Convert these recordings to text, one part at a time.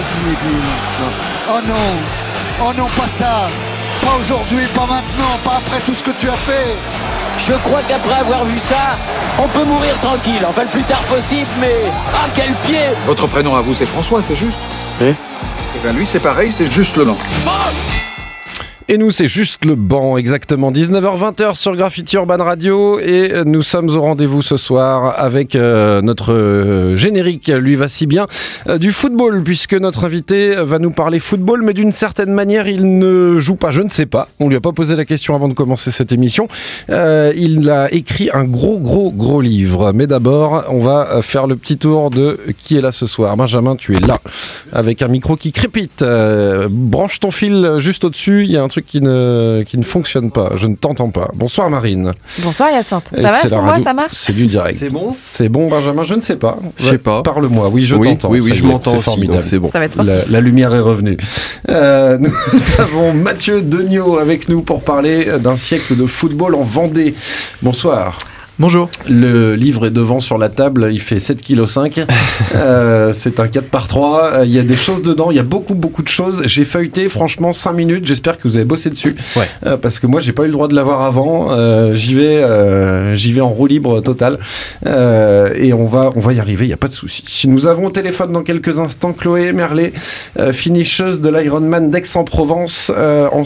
Zinedine. Oh non, oh non, pas ça. Pas aujourd'hui, pas maintenant, pas après tout ce que tu as fait. Je crois qu'après avoir vu ça, on peut mourir tranquille, enfin le plus tard possible, mais... Ah, quel pied! Votre prénom à vous, c'est François, c'est juste? Oui. Eh bien lui, c'est pareil, c'est juste le nom. Et nous, c'est juste le banc, exactement. 19h-20h sur Graffiti Urban Radio. Et nous sommes au rendez-vous ce soir avec notre générique, lui va si bien, du football, puisque notre invité va nous parler football, mais d'une certaine manière, il ne joue pas, je ne sais pas. On lui a pas posé la question avant de commencer cette émission. Il a écrit un gros livre. Mais d'abord, on va faire le petit tour de qui est là ce soir. Benjamin, tu es là, avec un micro qui crépite. Branche ton fil juste au-dessus, il y a un truc qui ne fonctionne pas, je ne t'entends pas. Bonsoir Marine. Bonsoir Hyacinthe. Ça va pour moi, ça marche? C'est du direct. C'est bon Benjamin, je ne sais pas. Je sais pas. Parle-moi, oui je t'entends. Oui, je m'entends aussi, formidable. c'est bon. Ça va être parti. La lumière est revenue. Nous avons Mathieu Degnaud avec nous pour parler d'un siècle de football en Vendée. Bonsoir. Bonjour. Le livre est devant sur la table, il fait 7,5 kg. C'est un 4x3. Il y a des choses dedans, il y a beaucoup de choses. J'ai feuilleté, franchement, 5 minutes. J'espère que vous avez bossé dessus. Ouais. Parce que moi, j'ai pas eu le droit de l'avoir avant. J'y vais en roue libre totale. Et on va y arriver, il n'y a pas de souci. Nous avons au téléphone dans quelques instants Chloé Merlet, finisheuse de l'Ironman d'Aix-en-Provence en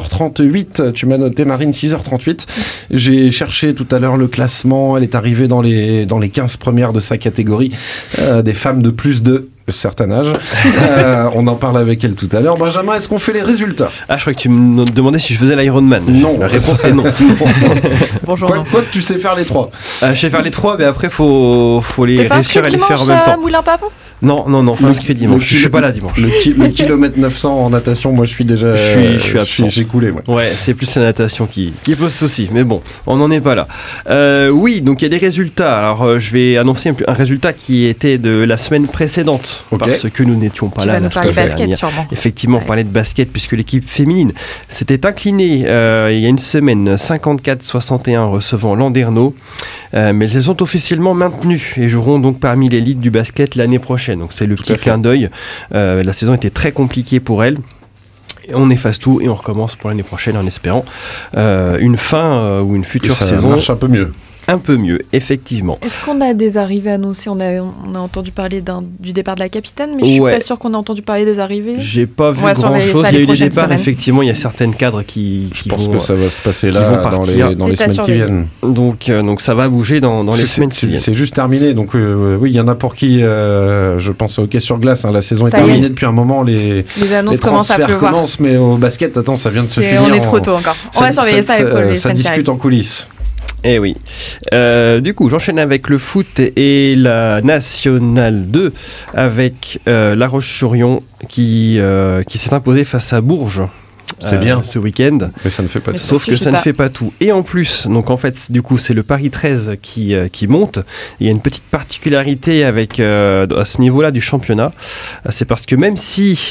6h38. Tu m'as noté, Marine, 6h38. J'ai cherché tout à l'heure le classement. Elle est arrivée dans les 15 premières de sa catégorie, des femmes de plus de certain âge. On en parle avec elle tout à l'heure. Benjamin, est-ce qu'on fait les résultats? Ah, je crois que tu me demandais si je faisais l'Ironman. Non. La réponse est non. Bonjour. Quoi que tu sais faire les trois. Je sais faire les trois, mais après, faut les réussir et les faire en même temps. Moulin-Papon? Non, pas inscrit dimanche. Je suis pas là dimanche. Le kilomètre 900 en natation, moi je suis déjà. Je suis absent. J'ai coulé, moi. Ouais, c'est plus la natation qui pose souci. Mais bon, on n'en est pas là. Oui, donc il y a des résultats. Alors, je vais annoncer un résultat qui était de la semaine précédente. Okay. Parce que nous n'étions pas là. Tu vas nous parler basket, sûrement. Effectivement, parler de basket, puisque l'équipe féminine s'était inclinée il y a une semaine, 54-61, recevant Landerneau. Mais elles sont officiellement maintenues et joueront donc parmi l'élite du basket l'année prochaine. Donc c'est le petit clin d'œil. La saison était très compliquée pour elles. On efface tout et on recommence pour l'année prochaine en espérant une fin ou une future saison. Ça marche un peu mieux. Un peu mieux, effectivement. Est-ce qu'on a des arrivées annoncées? On a entendu parler du départ de la capitaine, mais je suis pas sûre qu'on a entendu parler des arrivées. J'ai pas vu grand-chose. Il y a eu des départs, effectivement. Il y a certaines cadres qui je pense que ça va se passer là dans les semaines qui viennent. Donc ça va bouger dans les semaines qui viennent. C'est juste terminé. Donc oui, il y en a pour qui, je pense au hockey sur glace. La saison est terminée depuis un moment. Les annonces commencent à pleuvoir. Mais au basket, attends, ça vient de se finir. On est trop tôt encore. On va surveiller ça pour les semaines qui arrivent. Ça discute en coulisses. Eh oui. Du coup, j'enchaîne avec le foot et la Nationale 2 avec La Roche-sur-Yon qui s'est imposée face à Bourges. C'est bien ce week-end. Mais ça ne fait pas tout. Sauf que ça ne fait pas tout. Et en plus, donc en fait, du coup, c'est le Paris 13 qui monte. Il y a une petite particularité avec à ce niveau-là du championnat. C'est parce que même si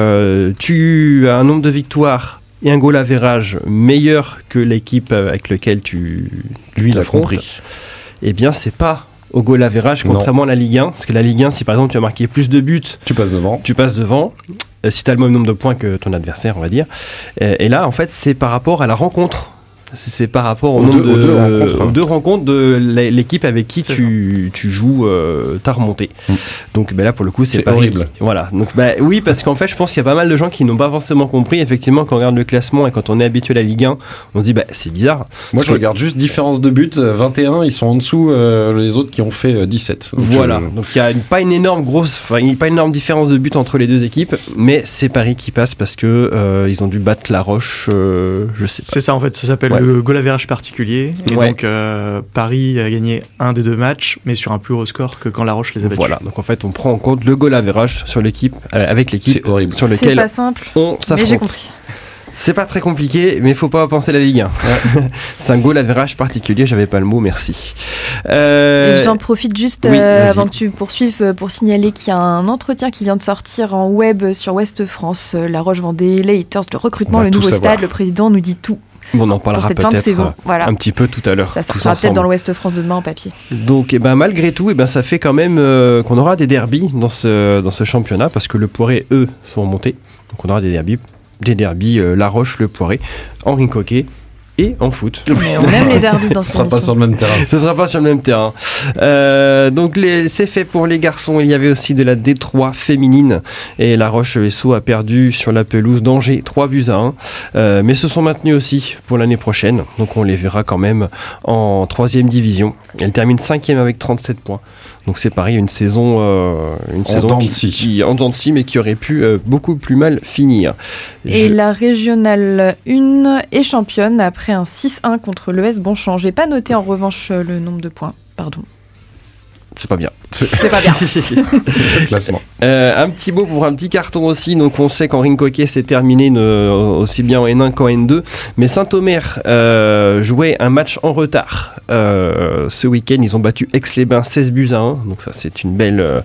tu as un nombre de victoires et un goal average meilleur que l'équipe avec laquelle tu l'affrontes, eh bien c'est pas au goal average, contrairement à la Ligue 1, parce que la Ligue 1, si par exemple tu as marqué plus de buts, tu passes devant si tu as le même nombre de points que ton adversaire, on va dire, et là en fait c'est par rapport à la rencontre. C'est par rapport au nombre de deux rencontres de l'équipe avec qui tu joues ta remontée. Donc là pour le coup c'est horrible. Voilà. Donc oui, parce qu'en fait je pense qu'il y a pas mal de gens qui n'ont pas forcément compris. Effectivement, quand on regarde le classement et quand on est habitué à la Ligue 1, on se dit c'est bizarre. Moi je regarde juste différence de buts, 21, ils sont en dessous les autres qui ont fait 17. Donc voilà. Donc il y a pas une énorme différence de buts entre les deux équipes, mais c'est Paris qui passe parce que ils ont dû battre La Roche, je sais pas. C'est ça en fait, ça s'appelle le goal average particulier. Et donc Paris a gagné un des deux matchs, mais sur un plus haut score que quand La Roche les a battus. Voilà, donc en fait on prend en compte le goal average sur l'équipe, avec l'équipe sur lequel c'est pas simple, on s'affronte. Mais j'ai compris. C'est pas très compliqué, mais il faut pas penser la Ligue 1. C'est un goal average particulier, j'avais pas le mot, merci. Et j'en profite juste avant que tu poursuives pour signaler qu'il y a un entretien qui vient de sortir en web sur Ouest France, La Roche-Vendée, les Haters, le recrutement, le nouveau stade, le président nous dit tout. on en parlera cette fin de saison. Un petit peu tout à l'heure. Ça sortira peut-être dans l'Ouest France de demain en papier. Donc malgré tout, ça fait quand même qu'on aura des derbies dans ce championnat, parce que le Poiré, eux, sont montés. Donc on aura des derbies La Roche, le Poiré, Henri Coquet et en foot. Mais on aime les derbies dans cette émission. Ce sera pas sur le même terrain. Donc c'est fait pour les garçons. Il y avait aussi de la D3 féminine et La Roche-Vaisseau a perdu sur la pelouse d'Angers 3-1. Mais se sont maintenus aussi pour l'année prochaine. Donc on les verra quand même en 3e division. Elle termine 5e avec 37 points. Donc c'est pareil, une saison qui en dents de scie, mais qui aurait pu beaucoup plus mal finir. Et la régionale 1 est championne après un 6-1 contre l'ES Bonchamp. J'ai pas noté en revanche le nombre de points, pardon. C'est pas bien. C'est pas bien. Le classement. Un petit mot pour un petit carton aussi. Donc on sait qu'en ring hockey c'est terminé aussi bien en N1 qu'en N2. Mais Saint-Omer jouait un match en retard. Ce week-end ils ont battu Aix-les-Bains 16-1. Donc ça c'est une belle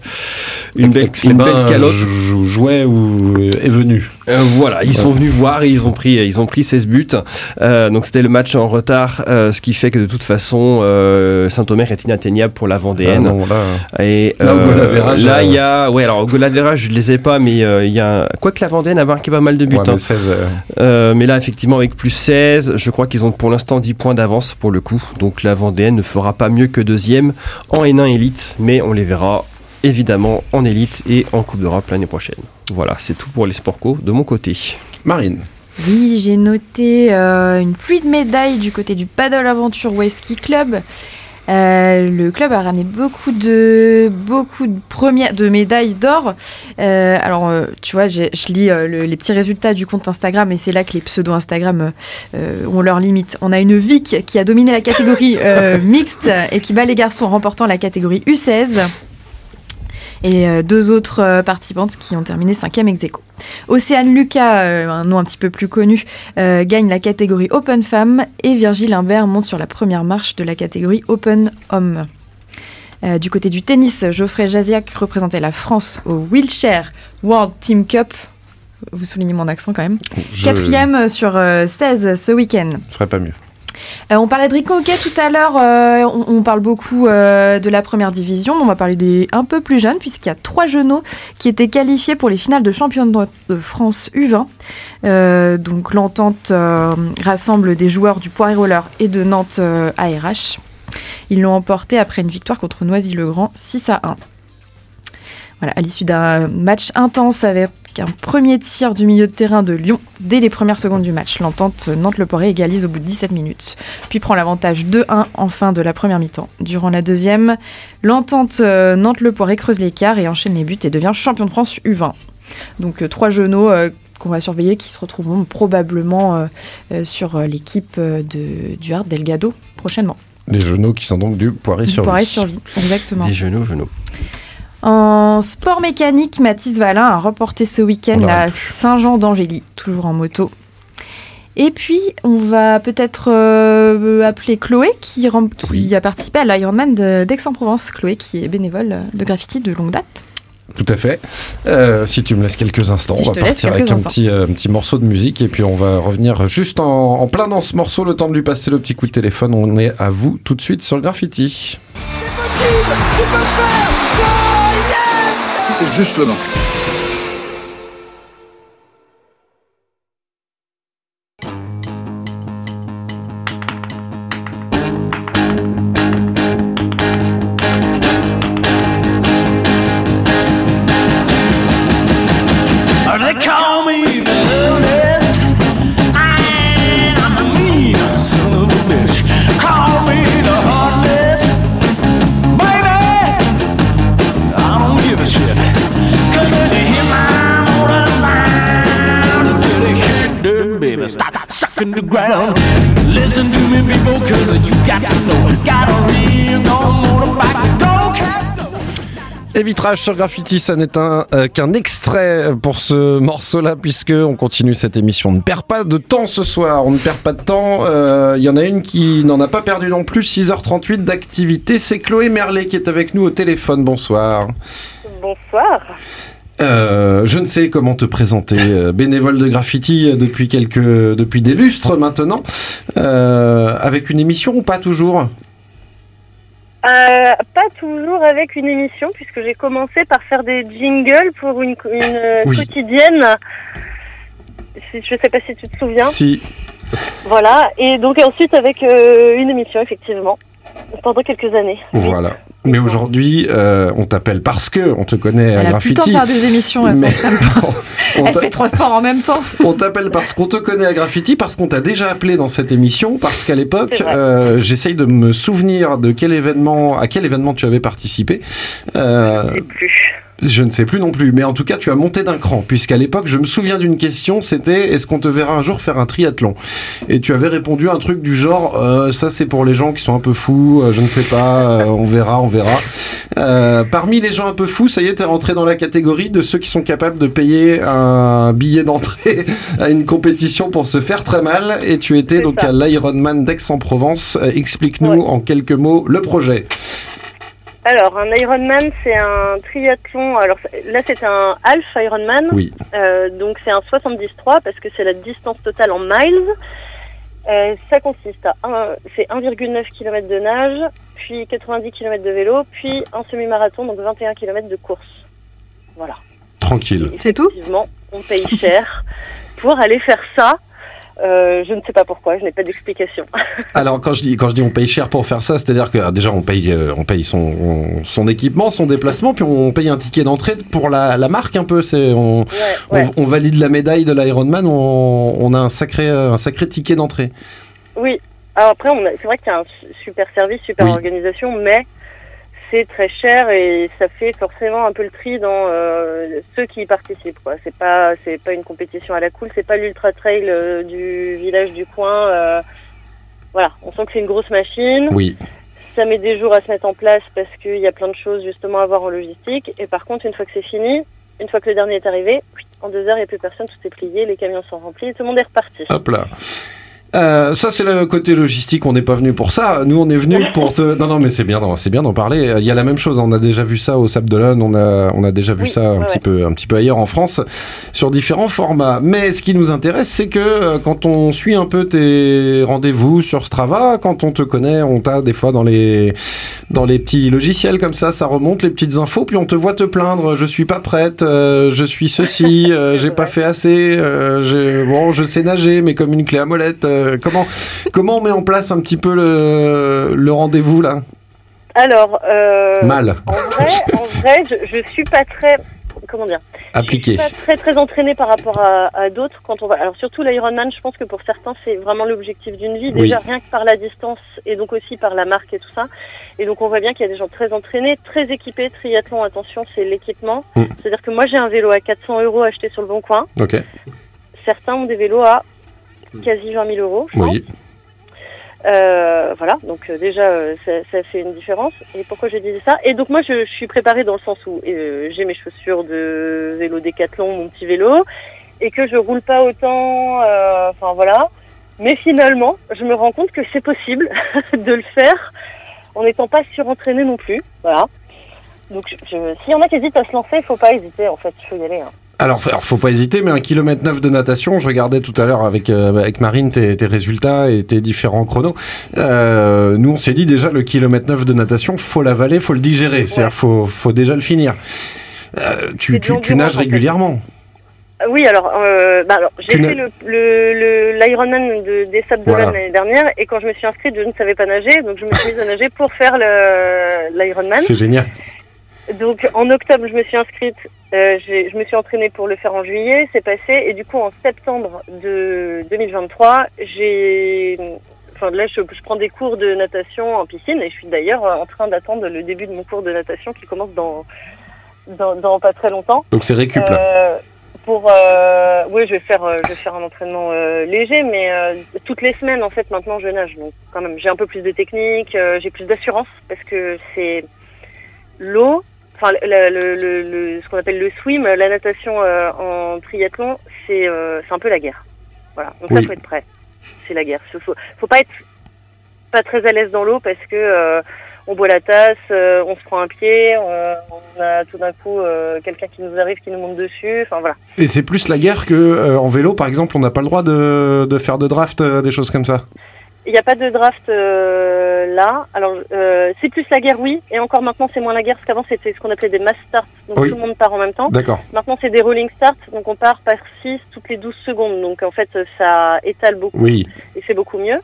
calotte. Jouait ou est venu. Voilà, ils sont venus voir et ils ont pris 16 buts. Donc c'était le match en retard, ce qui fait que de toute façon Saint-Omer est inatteignable pour la Vendéenne. Et là il y a alors au goal average je les ai pas, mais il y a quoique la Vendéenne a marqué pas mal de buts. Ouais, mais, 16, mais là effectivement avec plus 16, je crois qu'ils ont pour l'instant 10 points d'avance pour le coup. Donc la Vendéenne ne fera pas mieux que 2e en N1 élite, mais on les verra évidemment en élite et en Coupe d'Europe l'année prochaine. Voilà, c'est tout pour les sports co de mon côté. Marine. Oui, j'ai noté une pluie de médailles du côté du Paddle Aventure Wave Ski Club. Le club a ramené beaucoup de médailles d'or. Tu vois, je lis les petits résultats du compte Instagram et c'est là que les pseudo Instagram ont leurs limites. On a une Vic qui a dominé la catégorie mixte et qui bat les garçons en remportant la catégorie U16. Et 2 autres participantes qui ont terminé 5e ex-aequo. Océane Lucas, un nom un petit peu plus connu, gagne la catégorie Open Femmes et Virgile Imbert monte sur la première marche de la catégorie Open Homme. Du côté du tennis, Geoffrey Jaziak représentait la France au Wheelchair World Team Cup. Vous soulignez mon accent quand même. 4e sur 16 ce week-end. Je ferais pas mieux. On parlait de Rico Hockey tout à l'heure, on parle beaucoup de la première division, mais on va parler des un peu plus jeunes, puisqu'il y a 3 genoux qui étaient qualifiés pour les finales de championnat de France U20. Donc l'entente rassemble des joueurs du Poiré Roller et de Nantes ARH. Ils l'ont emporté après une victoire contre Noisy-le-Grand 6-1. Voilà, à l'issue d'un match intense avec un premier tir du milieu de terrain de Lyon dès les premières secondes du match. L'entente Nantes-Le-Poiré égalise au bout de 17 minutes, puis prend l'avantage 2-1 en fin de la première mi-temps. Durant la deuxième, l'entente Nantes-Le-Poiré creuse l'écart et enchaîne les buts et devient champion de France U20. Donc 3 genoux qu'on va surveiller qui se retrouveront probablement sur l'équipe du Hard Delgado prochainement. Les genoux qui sont donc du Poiré-Survie. Poiré-Survie, exactement. Des genoux. En sport mécanique, Mathis Valin a remporté ce week-end la Saint-Jean-d'Angély, toujours en moto. Et puis, on va peut-être appeler Chloé, qui a participé à l'Ironman d'Aix-en-Provence. Chloé, qui est bénévole de graffiti de longue date. Tout à fait. Si tu me laisses quelques instants, on va partir avec un petit morceau de musique et puis on va revenir juste en plein dans ce morceau, le temps de lui passer le petit coup de téléphone. On est à vous tout de suite sur Graffiti. C'est possible, tu peux le faire. C'est juste le nom. They call me the illness, and I'm a mean son of a bitch. Call me the heartless, baby. I don't give a shit. 'Cause when you hear my motor sound, get a hit, dirt, baby. Stop sucking the ground. Listen to me, people, 'cause you got to know. Got a real no motorbike, go cat. Et Vitrage sur Graffiti, ça n'est qu'un extrait pour ce morceau-là, puisque on continue cette émission. On ne perd pas de temps ce soir, on ne perd pas de temps. Il y en a une qui n'en a pas perdu non plus, 6h38 d'activité. C'est Chloé Merlet qui est avec nous au téléphone. Bonsoir. Bonsoir. Je ne sais comment te présenter, bénévole de graffiti depuis des lustres maintenant, avec une émission ou pas toujours? Pas toujours avec une émission, puisque j'ai commencé par faire des jingles pour une Oui. quotidienne. Je sais pas si tu te souviens. Si. Voilà, et donc ensuite avec une émission, effectivement, pendant quelques années. Voilà. Mais aujourd'hui, on t'appelle parce que on te connaît à Elle a plus le temps graffiti. de faire des émissions, elle Mais- s'entraîne pas. On Elle t'a- fait 3 sports en même temps. On t'appelle parce qu'on te connaît à graffiti, parce qu'on t'a déjà appelé dans cette émission, parce qu'à l'époque, C'est vrai. j'essaye de me souvenir de à quel événement tu avais participé. Je sais plus. Je ne sais plus non plus, mais en tout cas, tu as monté d'un cran, puisqu'à l'époque, je me souviens d'une question, c'était est-ce qu'on te verra un jour faire un triathlon? Et tu avais répondu un truc du genre ça c'est pour les gens qui sont un peu fous, je ne sais pas, on verra. Parmi les gens un peu fous, ça y est, t'es rentré dans la catégorie de ceux qui sont capables de payer un billet d'entrée à une compétition pour se faire très mal, et tu étais C'est donc ça. à l'Ironman d'Aix-en-Provence. Explique-nous Ouais. en quelques mots le projet. Alors, un Ironman, c'est un triathlon. Alors là, c'est un half Ironman. Oui. Donc, c'est un 73 parce que c'est la distance totale en miles. Ça consiste à c'est 1,9 km de nage, puis 90 km de vélo, puis un semi-marathon, donc 21 km de course. Voilà. Tranquille. Et C'est tout ? effectivement, on paye cher pour aller faire ça. Je ne sais pas pourquoi, je n'ai pas d'explication. Alors quand je dis on paye cher pour faire ça, c'est-à-dire que déjà on paye son équipement, son déplacement, puis on paye un ticket d'entrée pour la marque un peu. Ouais. On valide la médaille de l'Ironman, on a un sacré ticket d'entrée. Oui. Alors après, c'est vrai qu'il y a un super service, super Oui. organisation, mais c'est très cher et ça fait forcément un peu le tri dans ceux qui y participent, quoi. C'est pas une compétition à la cool, c'est pas l'ultra trail du village du coin. Voilà, on sent que c'est une grosse machine. Oui. Ça met des jours à se mettre en place parce qu'il y a plein de choses justement à voir en logistique. Et par contre, une fois que c'est fini, une fois que le dernier est arrivé, en 2 heures, il n'y a plus personne, tout est plié, les camions sont remplis, et tout le monde est reparti. Hop là. Ça c'est le côté logistique, on n'est pas venu pour ça. Nous on est venu pour te. Non mais c'est bien d'en parler. Il y a la même chose. On a déjà vu ça au Sable d'Olonne. On a déjà vu ça un petit peu ailleurs en France sur différents formats. Mais ce qui nous intéresse, c'est que quand on suit un peu tes rendez-vous sur Strava, quand on te connaît, on t'a des fois dans les petits logiciels comme ça remonte les petites infos, puis on te voit te plaindre. Je suis pas prête. Je suis ceci. J'ai pas fait assez. Je sais nager, mais comme une clé à molette. Comment on met en place un petit peu le rendez-vous là? Alors, Mal. En vrai, je suis pas très, comment dire, Appliqué. je suis pas très entraînée par rapport à d'autres quand on va. Alors surtout l'Ironman, je pense que pour certains c'est vraiment l'objectif d'une vie. Déjà rien que par la distance et donc aussi par la marque et tout ça. Et donc on voit bien qu'il y a des gens très entraînés, très équipés. Triathlon, attention, c'est l'équipement. C'est-à-dire que moi j'ai un vélo à 400 € acheté sur le Bon Coin. Ok. Certains ont des vélos à quasi 20 000 €, je pense. Oui. Voilà, donc déjà ça fait une différence. Et pourquoi j'ai dit ça? Et donc moi je suis préparée dans le sens où j'ai mes chaussures de vélo Décathlon, mon petit vélo, et que je roule pas autant, enfin voilà. Mais finalement, je me rends compte que c'est possible de le faire en n'étant pas surentraîné non plus. Voilà. Donc s'il y en a qui hésitent à se lancer, il faut pas hésiter en fait, il faut y aller. Alors, faut pas hésiter, mais 1,9 km de natation, je regardais tout à l'heure avec Marine tes résultats et tes différents chronos. Nous, on s'est dit déjà, le 1,9 km de natation, faut l'avaler, faut le digérer. C'est-à-dire, faut déjà le finir. Tu nages régulièrement. Oui, alors j'ai fait l'Ironman des Sables d'Olonne l'année dernière, et quand je me suis inscrite, je ne savais pas nager, donc je me suis mise à nager pour faire l'Ironman. C'est génial. Donc en octobre, je me suis inscrite, je me suis entraînée pour le faire en juillet, c'est passé, et du coup en septembre de 2023, là je prends des cours de natation en piscine, et je suis d'ailleurs en train d'attendre le début de mon cours de natation qui commence dans pas très longtemps. Donc c'est récup là. Oui, je vais faire un entraînement léger, mais toutes les semaines en fait maintenant je nage, donc quand même j'ai un peu plus de technique, j'ai plus d'assurance parce que c'est l'eau, enfin ce qu'on appelle le swim, la natation en triathlon, c'est un peu la guerre. Voilà, donc ça faut être prêt. C'est la guerre. Faut pas être pas très à l'aise dans l'eau parce que on boit la tasse, on se prend un pied, on a tout d'un coup quelqu'un qui nous arrive, qui nous monte dessus, enfin voilà. Et c'est plus la guerre que en vélo, par exemple, on n'a pas le droit de faire de draft, des choses comme ça. Il n'y a pas de draft là. Alors, c'est plus la guerre, oui. Et encore maintenant, c'est moins la guerre, parce qu'avant, c'était ce qu'on appelait des mass starts. Donc, Oui. tout le monde part en même temps. D'accord. Maintenant, c'est des rolling starts. Donc, on part par 6 toutes les 12 secondes. Donc, en fait, ça étale beaucoup. Oui. Et c'est beaucoup mieux.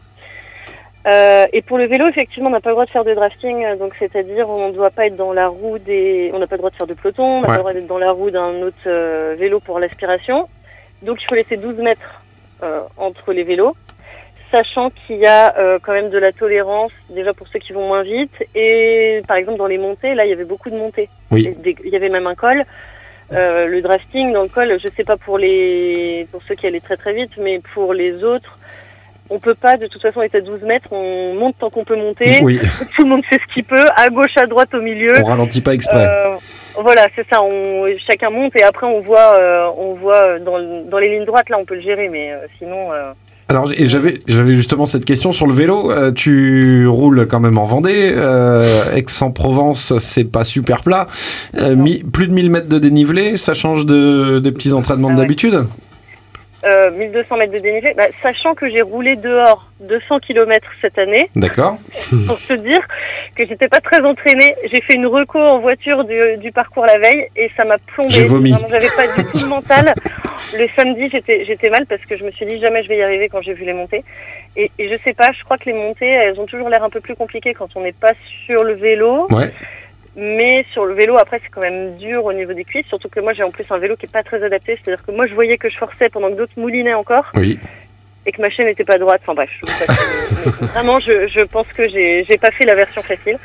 Et pour le vélo, effectivement, on n'a pas le droit de faire de drafting. Donc, c'est-à-dire, on ne doit pas être dans la roue on n'a pas le droit de faire de peloton. On n'a pas le droit d'être dans la roue d'un autre vélo pour l'aspiration. Donc, il faut laisser 12 mètres entre les vélos. Sachant qu'il y a quand même de la tolérance, déjà pour ceux qui vont moins vite. Et par exemple, dans les montées, là, il y avait beaucoup de montées. Oui. Il y avait même un col. Le drafting dans le col, je sais pas pour ceux qui allaient très très vite, mais pour les autres, on peut pas, de toute façon, être à 12 mètres, on monte tant qu'on peut monter. Oui. Tout le monde fait ce qu'il peut, à gauche, à droite, au milieu. On ralentit pas exprès. Voilà, c'est ça. Chacun monte et après on voit dans les lignes droites, là, on peut le gérer, mais sinon... Alors, et j'avais justement cette question sur le vélo. Tu roules quand même en Vendée. Aix-en-Provence, c'est pas super plat. Plus de 1000 mètres de dénivelé, ça change des petits entraînements d'habitude. 1200 mètres de dénivelé, sachant que j'ai roulé dehors 200 km cette année. D'accord. Pour te dire que j'étais pas très entraînée. J'ai fait une reco en voiture du parcours la veille et ça m'a plombé. J'ai vomi. Vraiment, j'avais pas du tout le mental. Le samedi, j'étais mal parce que je me suis dit jamais je vais y arriver quand j'ai vu les montées. Et je sais pas, je crois que les montées, elles ont toujours l'air un peu plus compliquées quand on n'est pas sur le vélo. Ouais. Mais sur le vélo, après, c'est quand même dur au niveau des cuisses. Surtout que moi, j'ai en plus un vélo qui est pas très adapté. C'est-à-dire que moi, je voyais que je forçais pendant que d'autres moulinaient encore. Oui. Et que ma chaîne n'était pas droite. Enfin bref, vraiment, je pense que j'ai pas fait la version facile.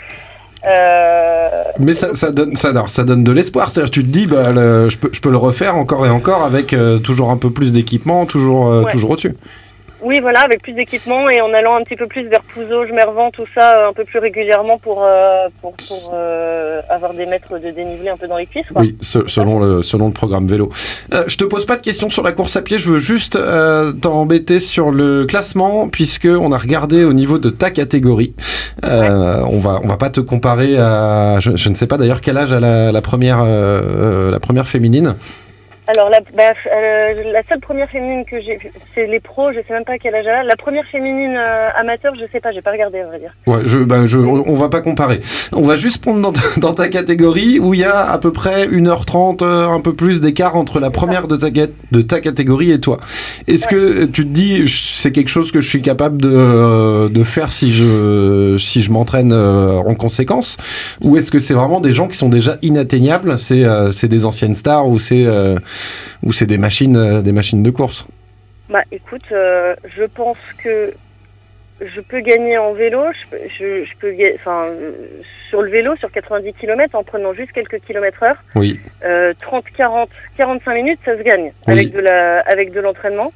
Mais ça donne de l'espoir. C'est-à-dire, tu te dis, je peux le refaire encore et encore avec toujours un peu plus d'équipement, toujours au-dessus. Oui, voilà, avec plus d'équipement et en allant un petit peu plus vers Pouzauges, Mervan, tout ça, un peu plus régulièrement pour avoir des mètres de dénivelé un peu dans les cuisses, quoi. Oui, selon le programme vélo. Je te pose pas de questions sur la course à pied, je veux juste t'embêter sur le classement, puisque on a regardé au niveau de ta catégorie. On va pas te comparer à, je ne sais pas d'ailleurs quel âge a la première féminine. Alors la seule première féminine que j'ai vue, c'est les pros, je sais même pas quel âge elle a. La première féminine amateur, je sais pas, j'ai pas regardé à vrai dire. Ouais, on va pas comparer. On va juste prendre dans ta catégorie où il y a à peu près 1h30, un peu plus d'écart entre la première de ta catégorie et toi. Est-ce que tu te dis c'est quelque chose que je suis capable de faire si je m'entraîne en conséquence, ou est-ce que c'est vraiment des gens qui sont déjà inatteignables, c'est des anciennes stars ou c'est des machines de course? Bah écoute, je pense que je peux gagner en vélo, je peux sur le vélo, sur 90 km, en prenant juste quelques kilomètres heure. Oui. 30, 40, 45 minutes, ça se gagne, oui, avec de l'entraînement.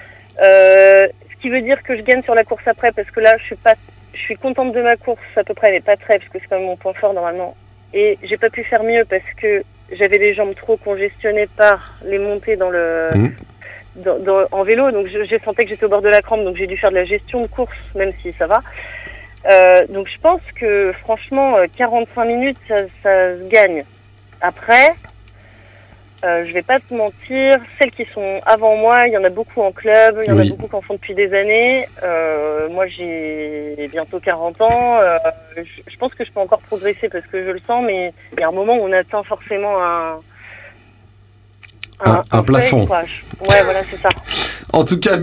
Ce qui veut dire que je gagne sur la course après, parce que là, je suis contente de ma course à peu près, mais pas très, parce que c'est quand même mon point fort normalement. Et j'ai pas pu faire mieux parce que j'avais les jambes trop congestionnées par les montées en vélo, donc j'ai senti que j'étais au bord de la crampe, donc j'ai dû faire de la gestion de course, même si ça va. Donc je pense que franchement, 45 minutes, ça se gagne. Après, je vais pas te mentir, celles qui sont avant moi, il y en a beaucoup en club, il y en a beaucoup qui en font depuis des années. Moi, j'ai bientôt 40 ans. Je pense que je peux encore progresser parce que je le sens, mais il y a un moment où on atteint forcément un plafond. Ouais, voilà, c'est ça. En tout cas,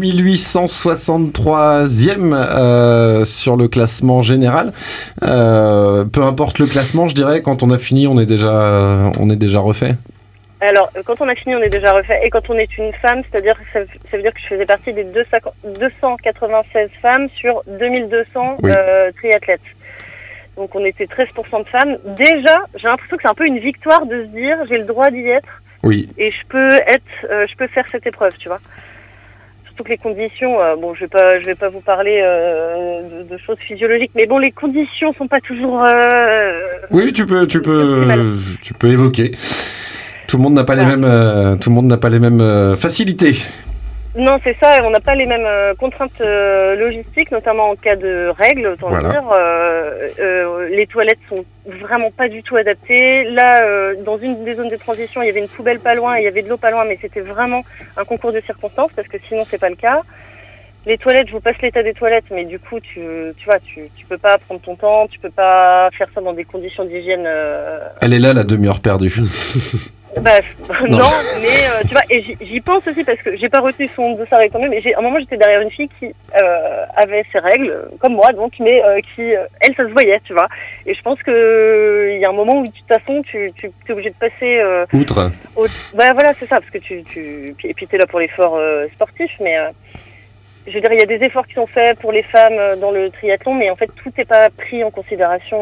1863e sur le classement général. Peu importe le classement, je dirais, quand on a fini, on est déjà refait. Alors, quand on a fini, on est déjà refait. Et quand on est une femme, c'est-à-dire, ça veut dire que je faisais partie des 296 femmes sur 2200 triathlètes. Donc, on était 13% de femmes. Déjà, j'ai l'impression que c'est un peu une victoire de se dire, j'ai le droit d'y être. Oui. Et je peux faire cette épreuve, tu vois. Surtout que les conditions, je vais pas vous parler de choses physiologiques, mais bon, les conditions sont pas toujours. Oui, tu peux évoquer. Tout le monde n'a pas les mêmes facilités. Non, c'est ça, on n'a pas les mêmes contraintes logistiques, notamment en cas de règles, autant Voilà. dire. Les toilettes sont vraiment pas du tout adaptées. Là, dans une des zones de transition, il y avait une poubelle pas loin, il y avait de l'eau pas loin, mais c'était vraiment un concours de circonstances, parce que sinon c'est pas le cas. Les toilettes, je vous passe l'état des toilettes, mais du coup, tu peux pas prendre ton temps, tu peux pas faire ça dans des conditions d'hygiène. Elle est là, la demi-heure perdue. Bah, non, mais tu vois, et j'y pense aussi parce que j'ai pas retenu son de sa règle, mais à un moment j'étais derrière une fille qui avait ses règles, comme moi, donc, mais qui, elle, ça se voyait, tu vois. Et je pense que il y a un moment où de toute façon tu es obligé de passer. Outre. Bah voilà, c'est ça, parce que et puis t'es là pour l'effort sportif, mais je veux dire, il y a des efforts qui sont faits pour les femmes dans le triathlon, mais en fait tout n'est pas pris en considération.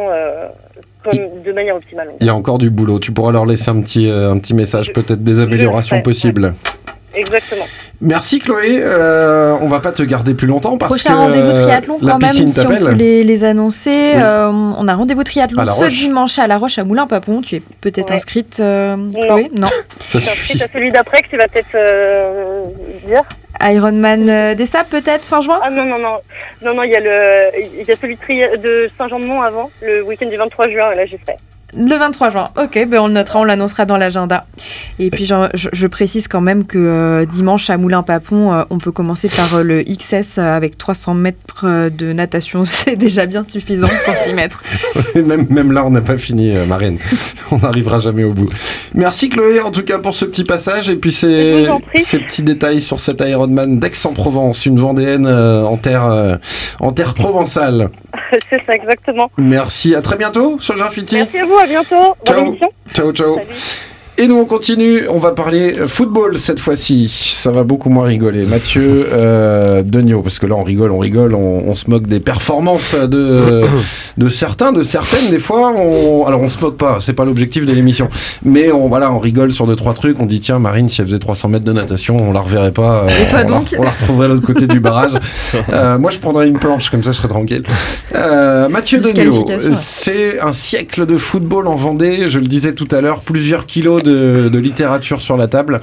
De manière optimale. Il y a encore du boulot. Tu pourras leur laisser un petit message, peut-être des améliorations possibles. Ouais. Exactement. Merci Chloé. On va pas te garder plus longtemps parce Prochain que rendez-vous triathlon la quand même, piscine si on t'appelle. peut les annoncer. Oui. On a un rendez-vous triathlon À La ce Roche. dimanche à La Roche à Moulins-Papon. Tu es peut-être Ouais. inscrite, Chloé? Non. Ça Je suis suffit. inscrite à celui d'après que tu vas peut-être dire. Ironman des Sables peut-être fin juin? Ah non, il y a celui de Saint-Jean-de-Mont avant, le week-end du 23 juin, et là j'y serai. Le 23 juin, ok, ben on le notera, on l'annoncera dans l'agenda. Et puis je précise quand même que dimanche à Moulins-Papon, on peut commencer par le XS avec 300 mètres de natation, c'est déjà bien suffisant pour s'y mettre. même là, on n'a pas fini, Marine. On n'arrivera jamais au bout. Merci Chloé, en tout cas, pour ce petit passage. Et puis Je vous en prie. ces petits détails sur cet Ironman d'Aix-en-Provence, une Vendéenne en terre provençale. C'est ça, exactement. Merci, à très bientôt sur le Graffiti. Merci à vous, à bientôt. Bonne Ciao. émission. Ciao, ciao. Salut. Et nous on continue, on va parler football cette fois-ci. Ça va beaucoup moins rigoler. Mathieu Degnaud, parce que là on rigole, on se moque des performances de certains, de certaines. Des fois, alors on se moque pas, c'est pas l'objectif de l'émission. Mais on rigole sur 2-3 trucs. On dit tiens Marine, si elle faisait 300 mètres de natation, on la reverrait pas. Et toi donc on la retrouverait de l'autre côté du barrage. Moi je prendrais une planche, comme ça je serais tranquille. Mathieu Degnaud, Disqualification, ouais. c'est un siècle de football en Vendée. Je le disais tout à l'heure, plusieurs kilos de littérature sur la table,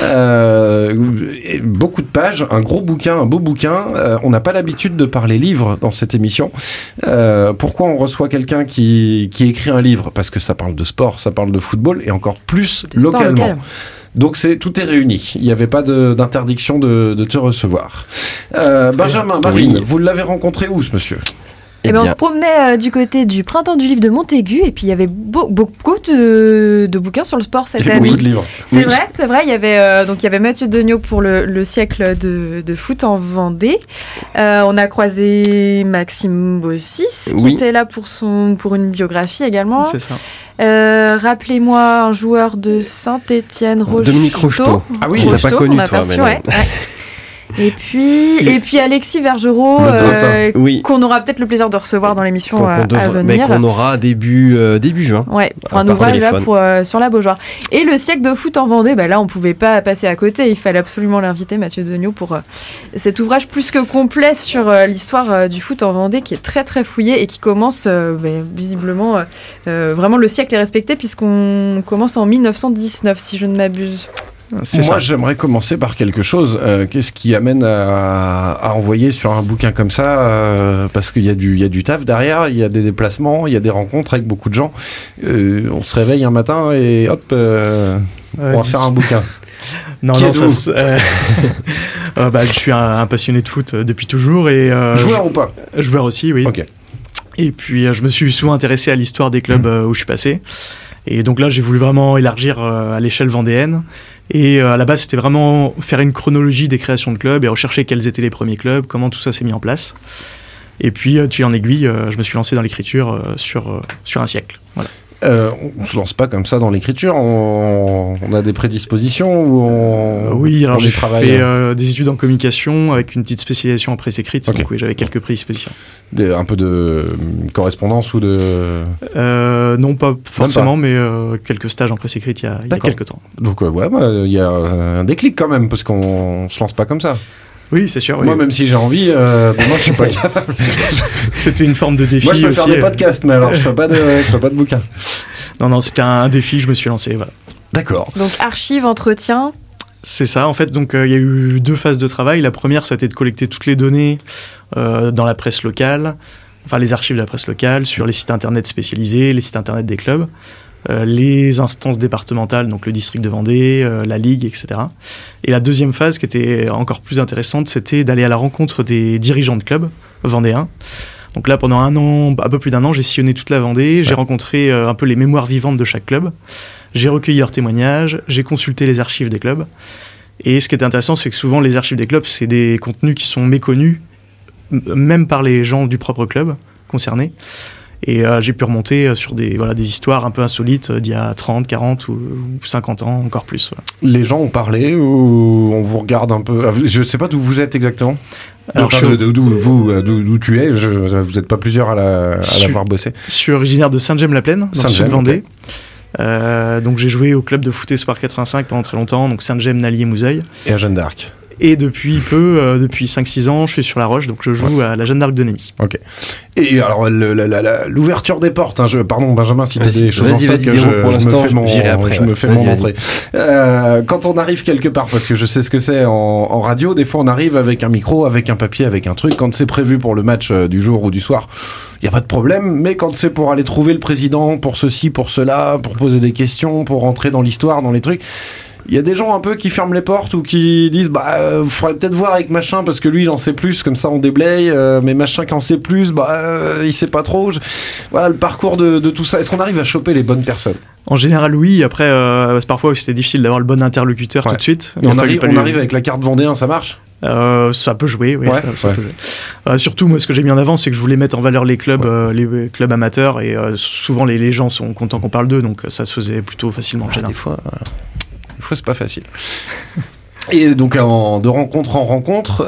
et beaucoup de pages, un gros bouquin, un beau bouquin. On n'a pas l'habitude de parler livres dans cette émission. Pourquoi on reçoit quelqu'un qui écrit un livre? Parce que ça parle de sport, ça parle de football et encore plus De sport localement. local. Donc tout est réuni. Il n'y avait pas d'interdiction de te recevoir. Benjamin, Marine, Oui. vous l'avez rencontré où ce monsieur? Eh ben, on se promenait du côté du Printemps du Livre de Montaigu et puis il y avait beaucoup de bouquins sur le sport cette Il y a année. beaucoup de livres. C'est vrai. Il y avait Mathieu Degnaud pour le siècle de foot en Vendée. On a croisé Maxime Bossis qui Oui. était là pour une biographie également. C'est ça. Rappelez-moi un joueur de Saint-Étienne, Dominique Rocheteau. Ah oui, on l'a Rocheteau, pas connu, on a toi, aperçu, mais non. ouais. Et puis Alexis Vergerot, Le Breton. Oui. qu'on aura peut-être le plaisir de recevoir dans l'émission à Mais venir. qu'on aura début juin. Ouais, pour un par ouvrage là, téléphone. sur la Beaujoire. Et le siècle de foot en Vendée, là on pouvait pas passer à côté, il fallait absolument l'inviter, Mathieu Degnaud, pour cet ouvrage plus que complet sur l'histoire du foot en Vendée, qui est très très fouillé et qui commence visiblement, vraiment le siècle est respecté puisqu'on commence en 1919 si je ne m'abuse. C'est Moi, ça. j'aimerais commencer par quelque chose. Qu'est-ce qui amène à envoyer sur un bouquin comme ça parce qu'il y a du taf derrière, il y a des déplacements, il y a des rencontres avec beaucoup de gens. On se réveille un matin et hop, on va faire un bouquin. Non, Qui non, êtes-vous ça. Je suis un passionné de foot depuis toujours et Joueur ou pas? joueur aussi, oui. Ok. Et puis je me suis souvent intéressé à l'histoire des clubs où je suis passé. Et donc là, j'ai voulu vraiment élargir à l'échelle vendéenne. Et à la base, c'était vraiment faire une chronologie des créations de clubs et rechercher quels étaient les premiers clubs, comment tout ça s'est mis en place. Et puis, tu en aiguille, je me suis lancé dans l'écriture sur un siècle. Voilà. On se lance pas comme ça dans l'écriture. On a des prédispositions ou Oui, alors on j'ai y travaille, fait des études en communication avec une petite spécialisation en presse écrite. Ok. Donc oui, j'avais quelques prédispositions. un peu de correspondance ou de. Non, pas forcément, mais quelques stages en presse écrite il y a D'accord. quelques temps. Donc il y a un déclic quand même parce qu'on se lance pas comme ça. Oui, c'est sûr. Oui. Moi, même si j'ai envie, moi je suis pas capable. C'était une forme de défi Moi, je peux aussi. faire des podcasts, mais alors je fais pas de bouquin. Non, c'était un défi, je me suis lancé. Voilà. D'accord. Donc archives, entretien, C'est ça, en fait, donc il y a eu 2 phases de travail. La première, ça a été de collecter toutes les données dans la presse locale, enfin les archives de la presse locale, sur les sites internet spécialisés, les sites internet des clubs, les instances départementales, donc le district de Vendée, la Ligue, etc. Et la deuxième phase, qui était encore plus intéressante, c'était d'aller à la rencontre des dirigeants de clubs vendéens. Donc là, pendant un an, un peu plus d'1 an, j'ai sillonné toute la Vendée, j'ai rencontré un peu les mémoires vivantes de chaque club, j'ai recueilli leurs témoignages, j'ai consulté les archives des clubs. Et ce qui est intéressant, c'est que souvent les archives des clubs, c'est des contenus qui sont méconnus, même par les gens du propre club concernés. Et j'ai pu remonter sur des histoires un peu insolites d'il y a 30, 40 ou 50 ans, encore plus. Les gens ont parlé ou on vous regarde un peu? Je ne sais pas d'où vous êtes exactement. Alors, d'où tu es, vous n'êtes pas plusieurs à l'avoir bossé. Je suis originaire de Saint-Gemme-la-Plaine, dans le sud de Vendée. Okay. Donc j'ai joué au club de foot Espoir 85 pendant très longtemps, donc Saint-Gemme, Nallier, Mouzeil. Et à Jeanne d'Arc. Et depuis 5-6 ans, je suis sur La Roche, donc je joue à la Jeanne d'Arc de Némy. Ok. Et alors, l'ouverture des portes, pardon Benjamin, si tu as des choses en stock, je me fais mon entrée. Quand on arrive quelque part, parce que je sais ce que c'est en radio, des fois on arrive avec un micro, avec un papier, avec un truc, quand c'est prévu pour le match du jour ou du soir, il n'y a pas de problème, mais quand c'est pour aller trouver le président, pour ceci, pour cela, pour poser des questions, pour rentrer dans l'histoire, dans les trucs... Il y a des gens un peu qui ferment les portes ou qui disent vous faudrait peut-être voir avec machin parce que lui il en sait plus, comme ça on déblaye, mais machin qui en sait plus, il sait pas trop. Voilà le parcours de tout ça. Est-ce qu'on arrive à choper les bonnes personnes? En général oui, après parfois c'était difficile d'avoir le bon interlocuteur tout de suite. Et on arrive avec la carte vendéen, ça marche? Ça peut jouer, oui. Ça peut jouer. Surtout, moi, ce que j'ai mis en avant, c'est que je voulais mettre en valeur les clubs amateurs, et souvent les gens sont contents qu'on parle d'eux, donc ça se faisait plutôt facilement. Des fois, c'est pas facile. Et donc, de rencontre en rencontre,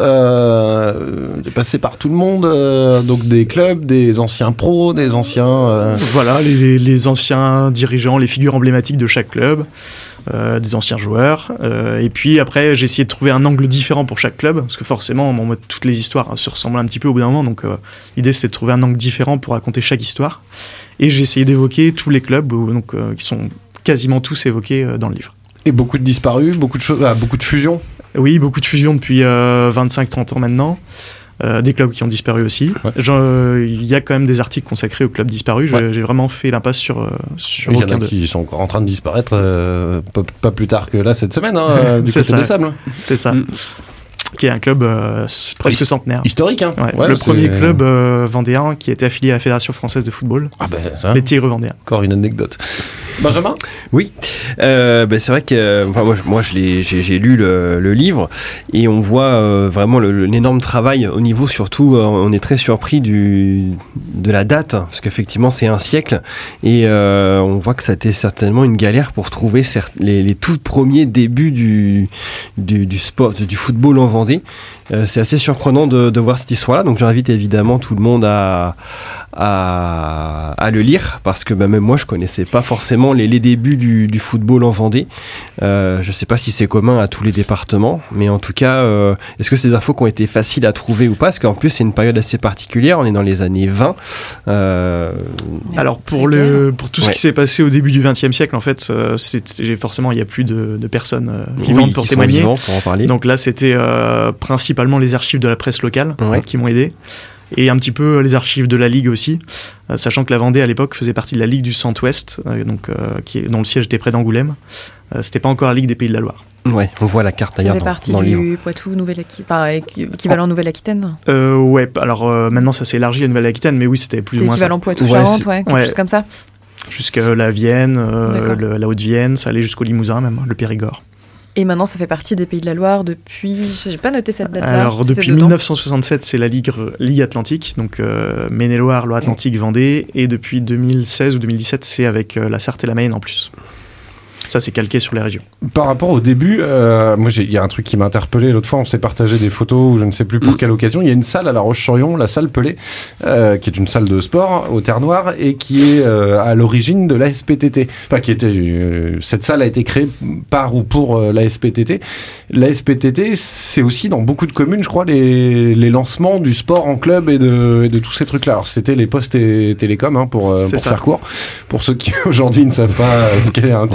de passer par tout le monde, donc des clubs, des anciens pros, des anciens... Voilà, les anciens dirigeants, les figures emblématiques de chaque club, des anciens joueurs. Et puis après, j'ai essayé de trouver un angle différent pour chaque club, parce que forcément, toutes les histoires se ressemblent un petit peu au bout d'un moment, donc l'idée c'était de trouver un angle différent pour raconter chaque histoire. Et j'ai essayé d'évoquer tous les clubs, qui sont quasiment tous évoqués dans le livre. Et beaucoup de disparus, beaucoup de fusions. Oui, beaucoup de fusions depuis 25-30 ans maintenant. Des clubs qui ont disparu aussi. Il y a quand même des articles consacrés aux clubs disparus. J'ai vraiment fait l'impasse sur il y en a qui sont encore en train de disparaître pas plus tard que là cette semaine, du côté des Sables. C'est ça. Qui est un club presque centenaire. Historique, hein. Le premier club vendéen qui était affilié à la Fédération Française de Football. Les Tigres vendéens. Encore une anecdote. Benjamin ? Oui. C'est vrai que moi j'ai lu le livre et on voit vraiment l'énorme travail au niveau, surtout on est très surpris de la date, parce qu'effectivement c'est un siècle et on voit que ça a été certainement une galère pour trouver les tout premiers débuts du sport, du football en Vendée. C'est assez surprenant de voir cette histoire-là, donc j'invite évidemment tout le monde à le lire, parce que même moi je connaissais pas forcément les débuts du football en Vendée. Je sais pas si c'est commun à tous les départements, mais en tout cas est-ce que c'est des infos qui ont été faciles à trouver ou pas, parce qu'en plus c'est une période assez particulière, on est dans les années 20. Alors pour tout ce qui s'est passé au début du XXe siècle, en fait forcément il n'y a plus de personnes vivantes pour témoigner, pour en parler. Donc là c'était principalement les archives de la presse locale qui m'ont aidé, et un petit peu les archives de la Ligue aussi, sachant que la Vendée à l'époque faisait partie de la Ligue du Centre-Ouest, dont le siège était près d'Angoulême. C'était pas encore la Ligue des Pays de la Loire. Ouais, on voit la carte d'ailleurs dans le livre. Ça fait partie du Poitou, équivalent Nouvelle-Aquitaine. Alors maintenant ça s'est élargi à Nouvelle-Aquitaine, mais oui, c'était plus ou moins ça. Équivalent Poitou-Charentes, quelque chose comme ça. Jusqu'à la Vienne, la Haute-Vienne, ça allait jusqu'au Limousin même, le Périgord. Et maintenant, ça fait partie des Pays de la Loire depuis... J'ai pas noté cette date-là. Alors, depuis 1967, c'est la Ligue Atlantique, donc Maine-et-Loire, Loire-Atlantique, Vendée. Et depuis 2016 ou 2017, c'est avec la Sarthe et la Mayenne en plus. Ça, c'est calqué sur les régions. Par rapport au début, moi, il y a un truc qui m'a interpellé. L'autre fois, on s'est partagé des photos, ou je ne sais plus pour quelle occasion. Il y a une salle à La Roche-sur-Yon, la salle Pelé, qui est une salle de sport au Terre Noire et qui est à l'origine de l'ASPTT. Enfin, cette salle a été créée par ou pour l'ASPTT. L'ASPTT, c'est aussi dans beaucoup de communes, je crois, les lancements du sport en club et de tous ces trucs-là. Alors, c'était les postes et télécoms, pour faire court. Pour ceux qui aujourd'hui ne savent pas ce qu'est un courrier ou un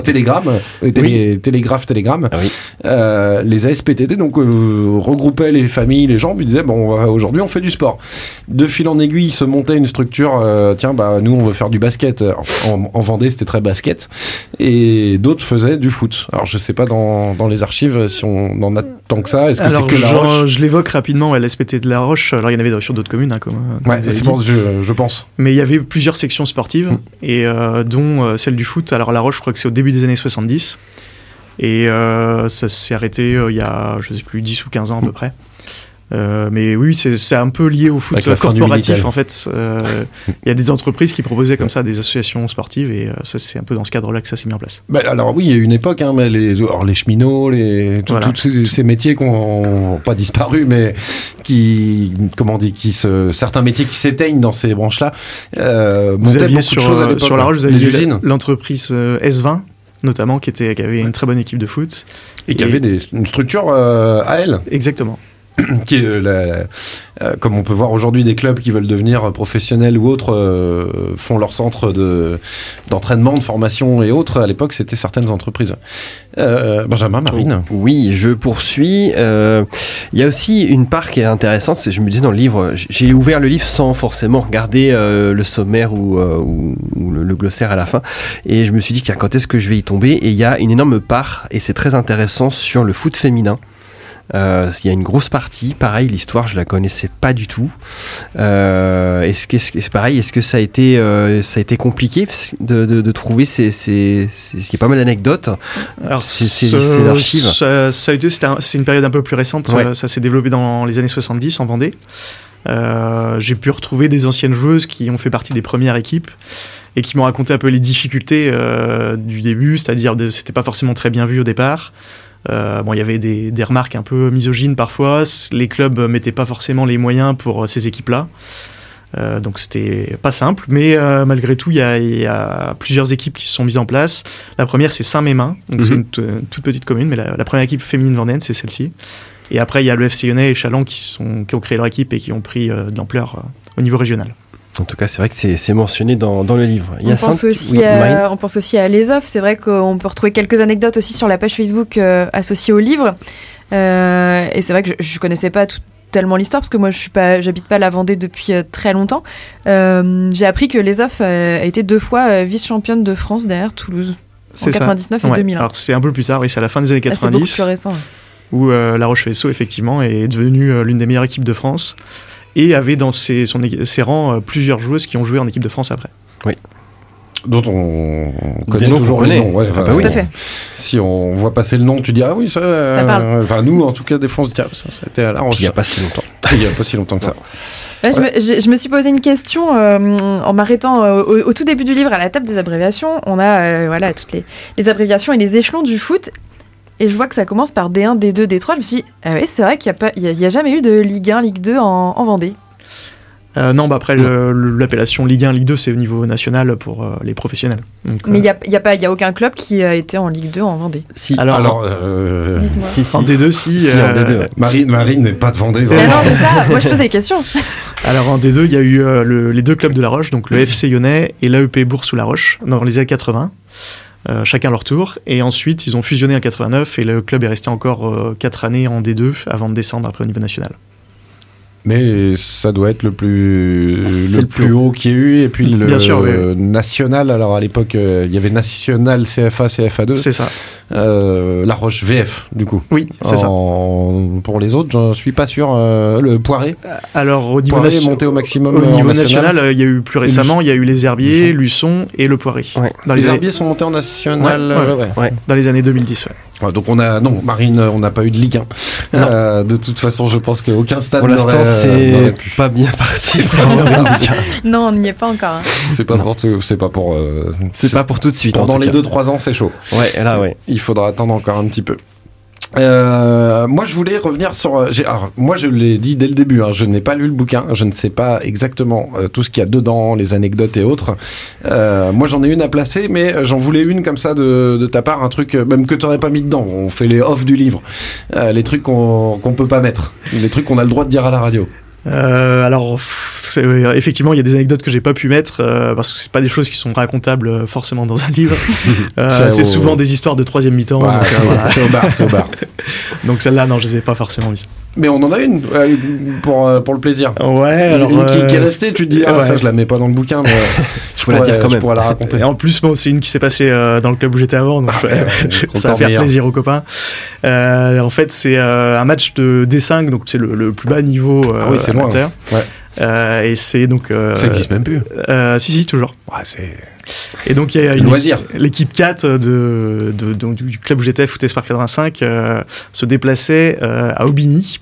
Télégramme, Télégramme, Ah oui. les ASPTT donc regroupaient les familles, les gens, puis disaient aujourd'hui on fait du sport. De fil en aiguille, se montait une structure. Nous on veut faire du basket. En Vendée, c'était très basket, et d'autres faisaient du foot. Alors je sais pas dans les archives si on en a tant que ça. Est-ce que Alors, c'est que La Roche? je l'évoque rapidement, l'SPT de La Roche. Alors, il y en avait sur d'autres communes, comme Ouais, vous avez c'est dit. je pense. Mais il y avait plusieurs sections sportives, et dont celle du foot. Alors, La Roche, je crois que c'est au début des années 70. Et ça s'est arrêté il y a, je sais plus, 10 ou 15 ans à peu près. Mais oui, c'est un peu lié au foot Avec la fin du corporatif, Minitel. en fait. Il y a des entreprises qui proposaient comme ça des associations sportives, et ça, c'est un peu dans ce cadre-là que ça s'est mis en place. Alors oui, il y a eu une époque, mais les cheminots, Voilà. tous ces métiers qui n'ont pas disparu, mais certains métiers qui s'éteignent dans ces branches-là, Vous montaient aviez beaucoup de choses à l'époque. sur La Roche, vous les aviez usines, l'entreprise S20, notamment, qui avait une très bonne équipe de foot. et qui avaient une structure à elle. Exactement. Qui est comme on peut voir aujourd'hui, des clubs qui veulent devenir professionnels ou autres font leur centre d'entraînement, de formation et autres. À l'époque, c'était certaines entreprises. Benjamin, Marine. Oui, je poursuis. Il y a aussi une part qui est intéressante. Je me disais dans le livre, j'ai ouvert le livre sans forcément regarder le sommaire ou le glossaire à la fin. Et je me suis dit, quand est-ce que je vais y tomber? Et il y a une énorme part, et c'est très intéressant, sur le foot féminin. Il y a une grosse partie, pareil, l'histoire je la connaissais pas du tout. Est-ce que ça a été compliqué de trouver il y a pas mal d'anecdotes. Alors ces archives. C'est une période un peu plus récente. Ouais. Ça s'est développé dans les années 70 en Vendée. J'ai pu retrouver des anciennes joueuses qui ont fait partie des premières équipes et qui m'ont raconté un peu les difficultés du début, c'est-à-dire c'était pas forcément très bien vu au départ. Il y avait des remarques un peu misogynes parfois. Les clubs mettaient pas forcément les moyens pour ces équipes-là. Donc c'était pas simple, mais malgré tout, il y a plusieurs équipes qui se sont mises en place. La première, c'est Saint-Mémin, donc c'est une toute petite commune, mais la première équipe féminine vendéenne, c'est celle-ci. Et après, il y a le FC Lyonnais et Châlons qui ont créé leur équipe et qui ont pris de l'ampleur au niveau régional. En tout cas, c'est vrai que c'est mentionné dans le livre. On pense aussi à l'ESOF. C'est vrai qu'on peut retrouver quelques anecdotes aussi sur la page Facebook associée au livre. Et c'est vrai que je connaissais pas tellement l'histoire parce que moi j'habite pas la Vendée depuis très longtemps. J'ai appris que l'ESOF a été 2 fois vice-championne de France derrière Toulouse. En 99 et 2001. Alors c'est un peu plus tard, oui, c'est à la fin des années 90. C'est beaucoup plus récent. Où La Roche-Faisceau, effectivement, est devenue l'une des meilleures équipes de France et avait dans ses rangs plusieurs joueuses qui ont joué en équipe de France après. Oui. Dont on connaît toujours les noms. Ouais, tout à fait. Si on voit passer le nom, tu dis ah oui, ça parle. Nous, en tout cas, des fois, on se dit ça a été à La Roche. Il n'y a pas si longtemps. Il n'y a pas si longtemps que ça. Ouais, je me suis posé une question en m'arrêtant au tout début du livre à la table des abréviations. On a toutes les abréviations et les échelons du foot. Et je vois que ça commence par D1, D2, D3. Je me suis dit, c'est vrai qu'il n'y a jamais eu de Ligue 1, Ligue 2 en Vendée. Non, après, l'appellation Ligue 1, Ligue 2, c'est au niveau national pour les professionnels. Donc, mais il n'y a aucun club qui a été en Ligue 2 en Vendée. Si. Alors dites-moi. Si. En D2, si. En D2, ouais. Marine n'est pas de Vendée. Mais non, c'est ça. Moi, je pose des questions. Alors, en D2, il y a eu les 2 clubs de La Roche, donc le FC Lyonnais et l'AEP Bourg-sous-La Roche, dans les années 80. Chacun leur tour, et ensuite ils ont fusionné en 89 et le club est resté encore 4 années en D2 avant de descendre après au niveau national. Mais ça doit être le plus haut qu'il y ait eu, et puis Bien sûr, oui. national. Alors à l'époque il y avait national, CFA, CFA2. C'est ça. La Roche VF du coup. Oui, c'est ça. Pour les autres, je suis pas sûr. Le Poiré. Alors au niveau Poiré est monté au maximum. Au niveau national, il y a eu plus récemment, il y a eu les Herbiers, Luçon et le Poiré. Ouais. Les Herbiers sont montés en national. Ouais. Dans les années 2010. Ouais. Donc Marine, on n'a pas eu de Ligue 1. De toute façon, je pense qu'aucun stade pour l'instant n'aurait pu. pas bien parti. Non, on n'y est pas encore. Hein. C'est pas pour tout de suite. Pendant les 2-3 ans, c'est chaud. Ouais, là, ouais. Il faudra attendre encore un petit peu. Moi, je voulais revenir sur. Moi, je l'ai dit dès le début. Je n'ai pas lu le bouquin. Je ne sais pas exactement tout ce qu'il y a dedans, les anecdotes et autres. Moi, j'en ai une à placer, mais j'en voulais une comme ça de ta part, un truc même que tu n'aurais pas mis dedans. On fait les off du livre, les trucs qu'on peut pas mettre, les trucs qu'on a le droit de dire à la radio. Alors, effectivement, il y a des anecdotes que j'ai pas pu mettre parce que c'est pas des choses qui sont racontables forcément dans un livre. C'est souvent des histoires de troisième mi-temps. Ouais, donc, voilà. c'est au bar. Donc celle-là, non, je les ai pas forcément mises. Mais on en a une pour le plaisir. Ouais, alors une qui est restée, tu te dis, ça je la mets pas dans le bouquin, mais je pourrais la dire quand même. Je pourrais la raconter. Et en plus, bon, c'est une qui s'est passée dans le club où j'étais avant, donc ça va faire plaisir aux copains. En fait, c'est un match de D5, donc c'est le plus bas niveau c'est amateur. Loin. Ouais. Et c'est donc. Ça existe même plus. Si, toujours. Ouais, c'est. Et donc il y a l'équipe 4 donc, du club où j'étais, Foot Espoir 85, se déplaçait à Aubigny.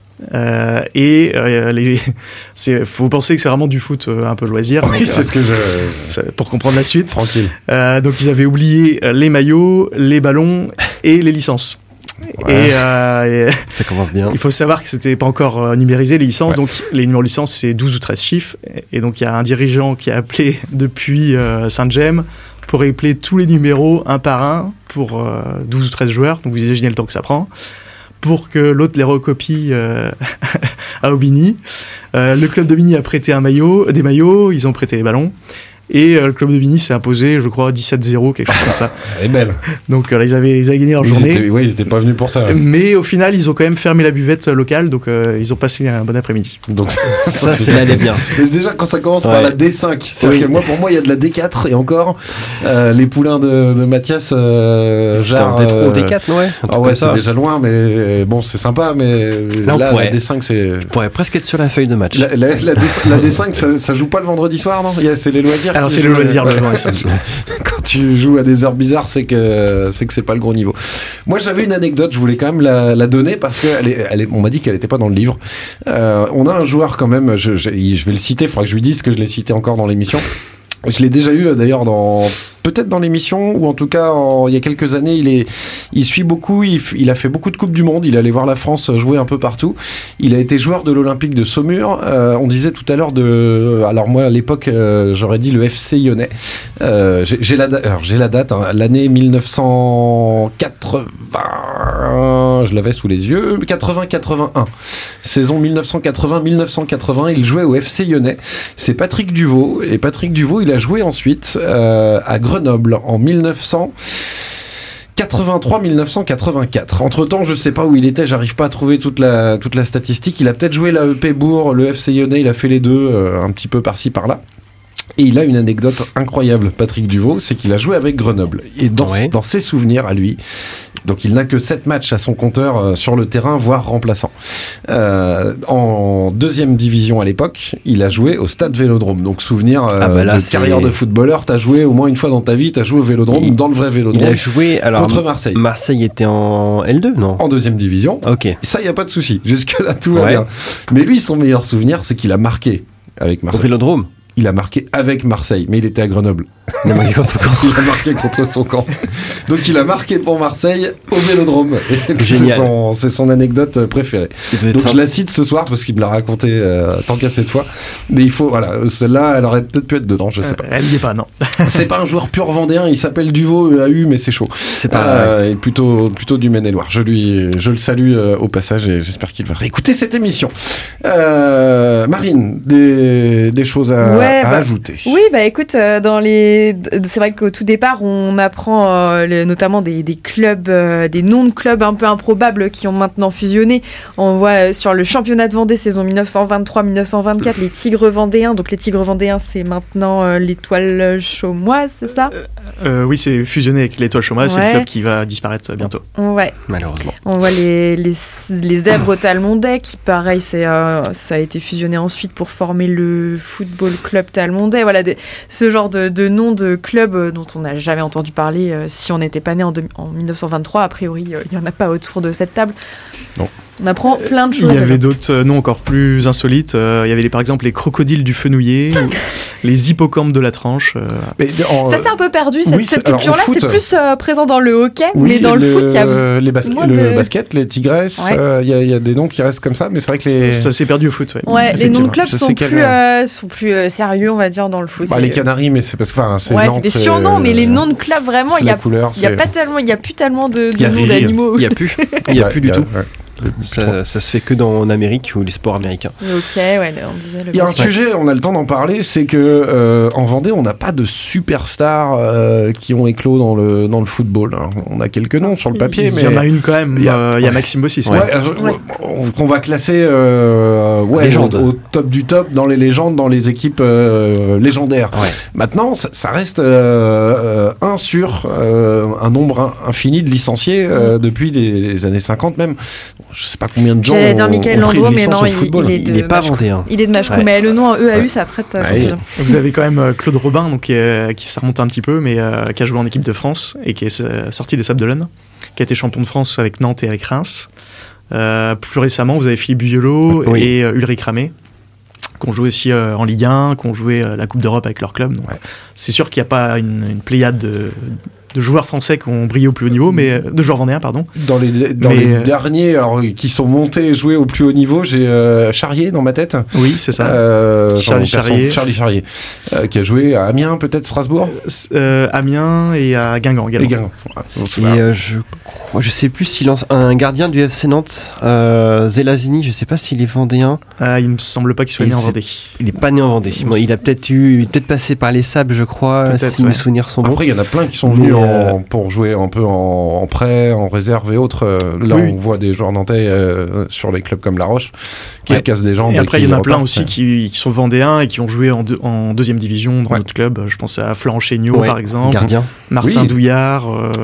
Faut penser que c'est vraiment du foot un peu loisir. Oui, donc, c'est ce que pour comprendre la suite. Tranquille. Donc ils avaient oublié les maillots, les ballons et les licences. Ouais. Et ça commence bien. Il faut savoir que c'était pas encore numérisé les licences, donc les numéros de licence c'est 12 ou 13 chiffres. Et donc il y a un dirigeant qui a appelé depuis Saint-James pour appeler tous les numéros un par un pour 12 ou 13 joueurs. Donc vous imaginez le temps que ça prend. Pour que l'autre les recopie à Aubigny. Le club d'Aubigny a prêté des maillots, ils ont prêté les ballons. Et le club d'Aubigny s'est imposé, je crois, 17-0, quelque chose comme ça. Elle est belle. Donc ils avaient gagné leur journée. Ils n'étaient pas venus pour ça. Ouais. Mais au final, ils ont quand même fermé la buvette locale, donc ils ont passé un bon après-midi. Donc ça c'est allé bien. Mais déjà, quand ça commence par la D5, c'est-à-dire que pour moi, il y a de la D4 et encore les poulains de Mathias Jarre. D3 ou D4, ouais. Ah ouais, c'est déjà loin, mais bon, c'est sympa, mais là la D5, c'est. On pourrait presque être sur la feuille de match. La D5, ça joue pas le vendredi soir, non? C'est les loisirs. Alors c'est le loisir, le loisir. Quand tu joues à des heures bizarres, c'est que c'est pas le gros niveau. Moi, j'avais une anecdote, je voulais quand même la donner parce que on m'a dit qu'elle était pas dans le livre. On a un joueur quand même, je vais le citer, il faudra que je lui dise que je l'ai cité encore dans l'émission. Je l'ai déjà eu d'ailleurs peut-être dans l'émission, ou en tout cas il y a quelques années. Il suit beaucoup, il a fait beaucoup de Coupes du Monde, il allait voir la France jouer un peu partout. Il a été joueur de l'Olympique de Saumur. On disait tout à l'heure alors moi à l'époque j'aurais dit le FC Lyonnais. J'ai la date, hein, l'année 1980, je l'avais sous les yeux, 80-81. Saison 1980-1980, il jouait au FC Lyonnais. C'est Patrick Duvaux, et Patrick Duvaux, il a joué ensuite à Grenoble en 1983-1984. Entre-temps, je sais pas où il était, j'arrive pas à trouver toute la statistique. Il a peut-être joué la EP Bourg, le FC Lyonnais, il a fait les deux, un petit peu par-ci, par-là. Et il a une anecdote incroyable, Patrick Duvaux, c'est qu'il a joué avec Grenoble. Et dans ses souvenirs à lui, donc il n'a que 7 matchs à son compteur sur le terrain, voire remplaçant. En deuxième division à l'époque, il a joué au Stade Vélodrome. Donc souvenir de carrière de footballeur, t'as joué au moins une fois dans ta vie, t'as joué au Vélodrome, dans le vrai Vélodrome. Il a joué contre Marseille. Marseille était en L2, non? En deuxième division. Ok. Ça, y a pas de souci. Jusque-là, tout va bien. Mais lui, son meilleur souvenir, c'est qu'il a marqué avec Marseille. Au Vélodrome. Il a marqué avec Marseille, mais il était à Grenoble. Il a marqué contre son camp. Il a marqué contre son camp. Donc il a marqué pour Marseille au Vélodrome. C'est son anecdote préférée. Donc je la cite ce soir parce qu'il me l'a raconté tant qu'à cette fois. Mais il faut, voilà, celle-là, elle aurait peut-être pu être dedans, je sais pas. Elle n'y est pas, non. C'est pas un joueur pur vendéen, il s'appelle Duvaux EAU, mais c'est chaud. C'est pas et plutôt du Maine-et-Loire. Je le salue au passage et j'espère qu'il va réécouter cette émission. Marine, des choses à ajouter. Oui, écoute, c'est vrai qu'au tout départ, on apprend notamment des clubs, des noms de clubs un peu improbables qui ont maintenant fusionné. On voit sur le championnat de Vendée saison 1923-1924 les Tigres vendéens. Donc les Tigres vendéens, c'est maintenant l'Étoile chaumoise, c'est ça? Oui, c'est fusionné avec l'Étoile chaumoise. C'est le club qui va disparaître bientôt. Ouais. Malheureusement. On voit les Zèbres talmondais qui, pareil, ça a été fusionné ensuite pour former le Football Club talmondais. Voilà, ce genre de noms de clubs dont on n'a jamais entendu parler si on n'était pas né en 1923. A priori, il n'y en a pas autour de cette table. Non. On apprend plein de choses. Il y avait d'autres noms encore plus insolites. Il y avait par exemple les crocodiles du Fenouillet, les hippocampes de la Tranche. Ça c'est un peu perdu, cette culture-là. C'est plus présent dans le hockey, mais dans le foot, il y a le basket, les tigresses, il y a des noms qui restent comme ça, mais c'est vrai que ça s'est perdu au foot. Ouais, les noms de clubs sont plus sérieux, on va dire, dans le foot. Les Canaries, mais c'est parce que c'est des surnoms, mais les noms de clubs vraiment, il y a plus tellement de noms d'animaux. Il y a plus du tout. Ça se fait que en Amérique ou les sports américains. Ok, ouais, on disait le Il y a un basket. sujet, on a le temps d'en parler, c'est que en Vendée, on n'a pas de superstars qui ont éclos dans le football. Alors, on a quelques noms sur le papier, mais Il y en a une quand même, il y a Maxime Bossis. qu'on va classer Légende. au top du top dans les légendes, dans les équipes légendaires. Ouais. Maintenant, ça reste un sur un nombre infini de licenciés depuis les années 50 même. Je sais pas combien de gens J'allais dire ont Mickaël pris une Landreau, mais licence non, au football. Il n'est pas vendéen. Il est de Machecoul, Ouais. mais le nom EAU, ça prête à confusion. Vous avez quand même Claude Robin, donc, qui ça remonte un petit peu, mais qui a joué en équipe de France et qui est sorti des Sables d'Olonne, qui a été champion de France avec Nantes et avec Reims. Plus récemment, vous avez Philippe Buyelot et Ulrich Ramé, qui ont joué aussi en Ligue 1, qui ont joué la Coupe d'Europe avec leur club. Donc, c'est sûr qu'il n'y a pas une pléiade de joueurs français qui ont brillé au plus haut niveau, mais de joueurs vendéens, pardon. Dans les derniers qui sont montés et joués au plus haut niveau, j'ai Charrier dans ma tête. Oui, c'est ça. Charlie Charrier. Charrier, qui a joué à Amiens, peut-être Strasbourg. Amiens et à Guingamp également. Et Guingamp. Et je sais plus s'il lance un gardien du FC Nantes, Zelazini, je sais pas s'il est vendéen. Il me semble pas qu'il soit né en Vendée. Il est pas né en Vendée. Bon, il a peut-être passé par les Sables, je crois, si mes souvenirs sont bons. Après, il y en a plein qui sont venus pour jouer un peu en prêt, en réserve et autres. Là, on voit des joueurs nantais sur les clubs comme La Roche qui se cassent des jambes. Et après, il y en a plein repartent. aussi qui sont vendéens et qui ont joué en deuxième division dans notre club. Je pense à Florent Chéniaud, par exemple. Gardien. Martin Douillard.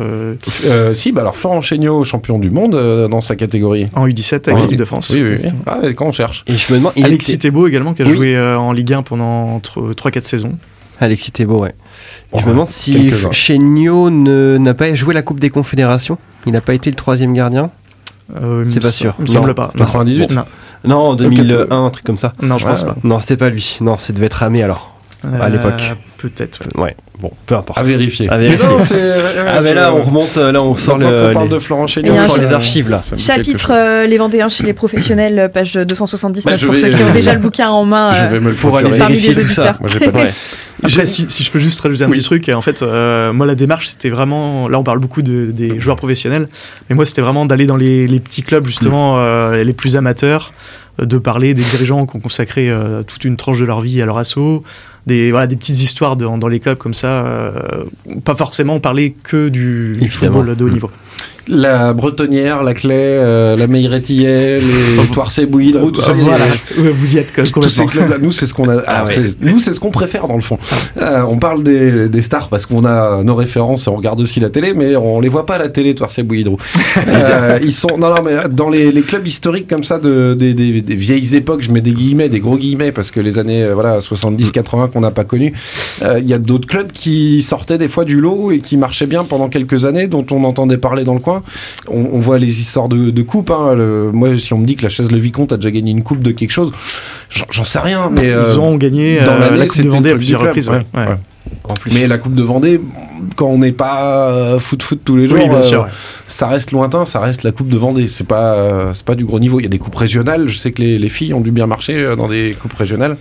Alors Florent Chéniaud, champion du monde dans sa catégorie. En U17 avec l'équipe de France. Oui. Ah, quand on cherche. Et je me demande, Alexis Thébault également, qui a joué en Ligue 1 pendant 3-4 saisons. Alexis Thébault, ouais. Oh, je me demande si Chéniaud n'a pas joué la Coupe des Confédérations. Il n'a pas été le troisième gardien. C'est pas sûr. Il me semble pas. 98 Non, en 2001, un truc comme ça. Non, je pense pas. Non, c'était pas lui. Non, ça devait être Ramé alors. À l'époque. Peut-être. Ouais. Bon, peu importe. À vérifier. Mais là, on remonte. Là, on sort on parle de Florent Chéniaud. On sort les archives là. Chapitre Les Vendéens chez les professionnels, page 279 pour ceux qui ont vais- déjà le bouquin en main. Je vais me le pour aller procurer. parmi vérifier les tout ça. auditeurs. Moi, j'ai pas de- Après, si je peux juste rajouter un petit truc, en fait, moi la démarche c'était vraiment, là on parle beaucoup des joueurs professionnels, mais moi c'était vraiment d'aller dans les petits clubs justement, les plus amateurs, de parler des dirigeants qui ont consacré toute une tranche de leur vie à leur asso, des petites histoires dans les clubs comme ça, pas forcément parler que du football de haut niveau. La Bretonnière, la Claye, la Meillerettillet, les Toircé, Bouhydrou, tout ça. Voilà, vous y êtes Tous ces complètement. clubs-là, nous, c'est ce qu'on a. Alors, nous, c'est ce qu'on préfère dans le fond. On parle des stars parce qu'on a nos références et on regarde aussi la télé, mais on les voit pas à la télé, Toircé, Bouhydrou. Ils sont. Non, mais dans les clubs historiques comme ça des vieilles époques, je mets des guillemets, des gros guillemets, parce que les années 70-80 qu'on n'a pas connues, il y a d'autres clubs qui sortaient des fois du lot et qui marchaient bien pendant quelques années, dont on entendait parler dans le coin. On voit les histoires de coupes. Moi, si on me dit que la Chaise Le Vicomte a déjà gagné une coupe de quelque chose, j'en sais rien. Mais Ils ont gagné dans l'année, la Coupe de c'était Vendée le à plusieurs club, reprises. ouais. En plus. Mais la Coupe de Vendée, quand on n'est pas foot tous les jours, Oui, bien sûr, ouais. ça reste lointain, ça reste la Coupe de Vendée. C'est pas du gros niveau. Il y a des coupes régionales. Je sais que les filles ont dû bien marcher dans des coupes régionales.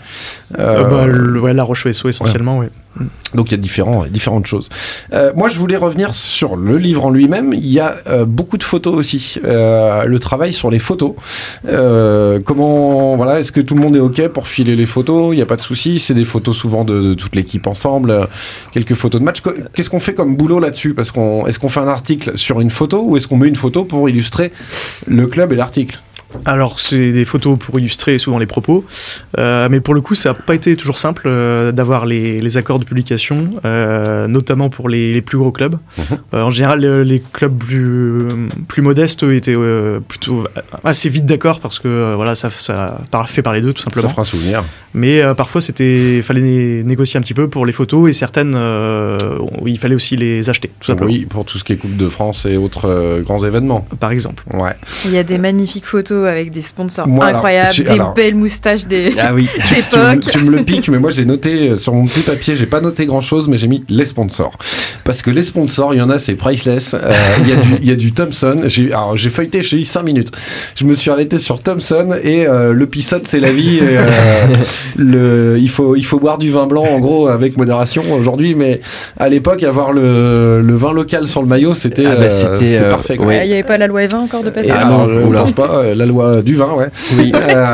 La Roche-Vaisseau essentiellement, ouais. Donc il y a différentes choses. Moi, je voulais revenir sur le livre en lui-même. Il y a beaucoup de photos aussi. Le travail sur les photos. Est-ce que tout le monde est OK pour filer les photos? Il n'y a pas de souci. C'est des photos souvent de toute l'équipe ensemble. Quelques photos de match. Qu'est-ce qu'on fait comme boulot là-dessus? Est-ce qu'on fait un article sur une photo ou est-ce qu'on met une photo pour illustrer le club et l'article? Alors, c'est des photos pour illustrer souvent les propos, mais pour le coup, ça n'a pas été toujours simple d'avoir les accords de publication, notamment pour les plus gros clubs. En général, les clubs plus modestes étaient plutôt assez vite d'accord parce que ça fait parler d'eux tout simplement. Ça fera un souvenir. Mais parfois, fallait négocier un petit peu pour les photos et certaines, il fallait aussi les acheter, tout simplement. Oui, pour tout ce qui est Coupe de France et autres grands événements. Par exemple. Ouais. Il y a des magnifiques photos avec des sponsors Moi, incroyables, alors, des alors- belles moustaches d'époque. Ah oui. Tu me le piques, mais moi j'ai noté sur mon petit papier, j'ai pas noté grand chose, mais j'ai mis les sponsors. Parce que les sponsors, il y en a, c'est priceless. Il y a du Thompson. J'ai feuilleté, j'ai eu 5 minutes. Je me suis arrêté sur Thompson et le Pissot, c'est la vie. Il faut boire du vin blanc, en gros, avec modération aujourd'hui, mais à l'époque, avoir le vin local sur le maillot, c'était parfait. Quoi. Il n'y avait pas la loi Evin encore de passer. Non, je ne pense pas. La loi du vin, ouais. Oui.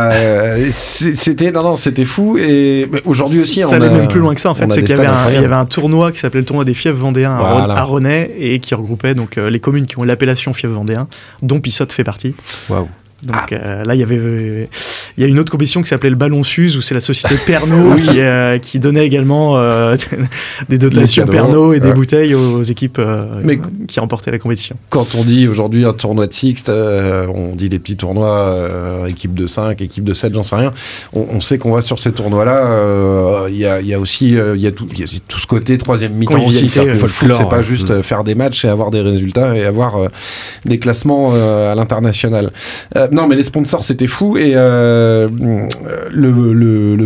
C'était fou. Et aujourd'hui aussi, ça allait même plus loin que ça en fait, c'est qu'il y avait avait un tournoi qui s'appelait le tournoi des fiefs vendéens à Ronnais et qui regroupait donc les communes qui ont l'appellation fiefs vendéens, dont Pissot fait partie. Waouh. Donc là, il y a une autre compétition qui s'appelait le Ballon Suze où c'est la société Pernod qui donnait également des dotations Pernod et des bouteilles aux équipes qui remportaient la compétition. Quand on dit aujourd'hui un tournoi de Sixte, on dit des petits tournois, équipe de 5, équipe de 7, j'en sais rien. On sait qu'on va sur ces tournois-là. Il y a aussi tout ce côté troisième mi-temps aussi. Le foot, c'est pas juste faire des matchs et avoir des résultats et avoir des classements à l'international. Non, mais les sponsors, c'était fou. Et le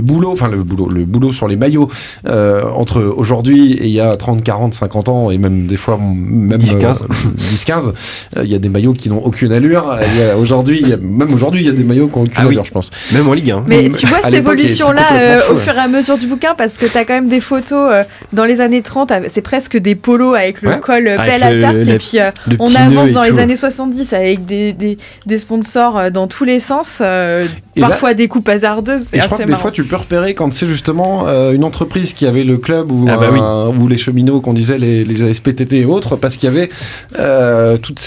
boulot sur les maillots entre aujourd'hui et il y a 30, 40, 50 ans, et même des fois 10-15, il y a des maillots qui n'ont aucune allure. Aujourd'hui, il y a des maillots qui n'ont aucune allure, je pense. Même en Ligue 1. Mais tu vois cette évolution-là au fur et à mesure du bouquin, parce que tu as quand même des photos dans les années 30, c'est presque des polos avec le col pelle à tarte, et puis on avance dans les années 70 avec des sponsors dans tous les sens, parfois des coupes hasardeuses. Et je crois que des fois tu peux repérer quand c'est justement une entreprise qui avait le club ou les cheminots qu'on disait les ASPTT et autres, parce qu'il y avait toute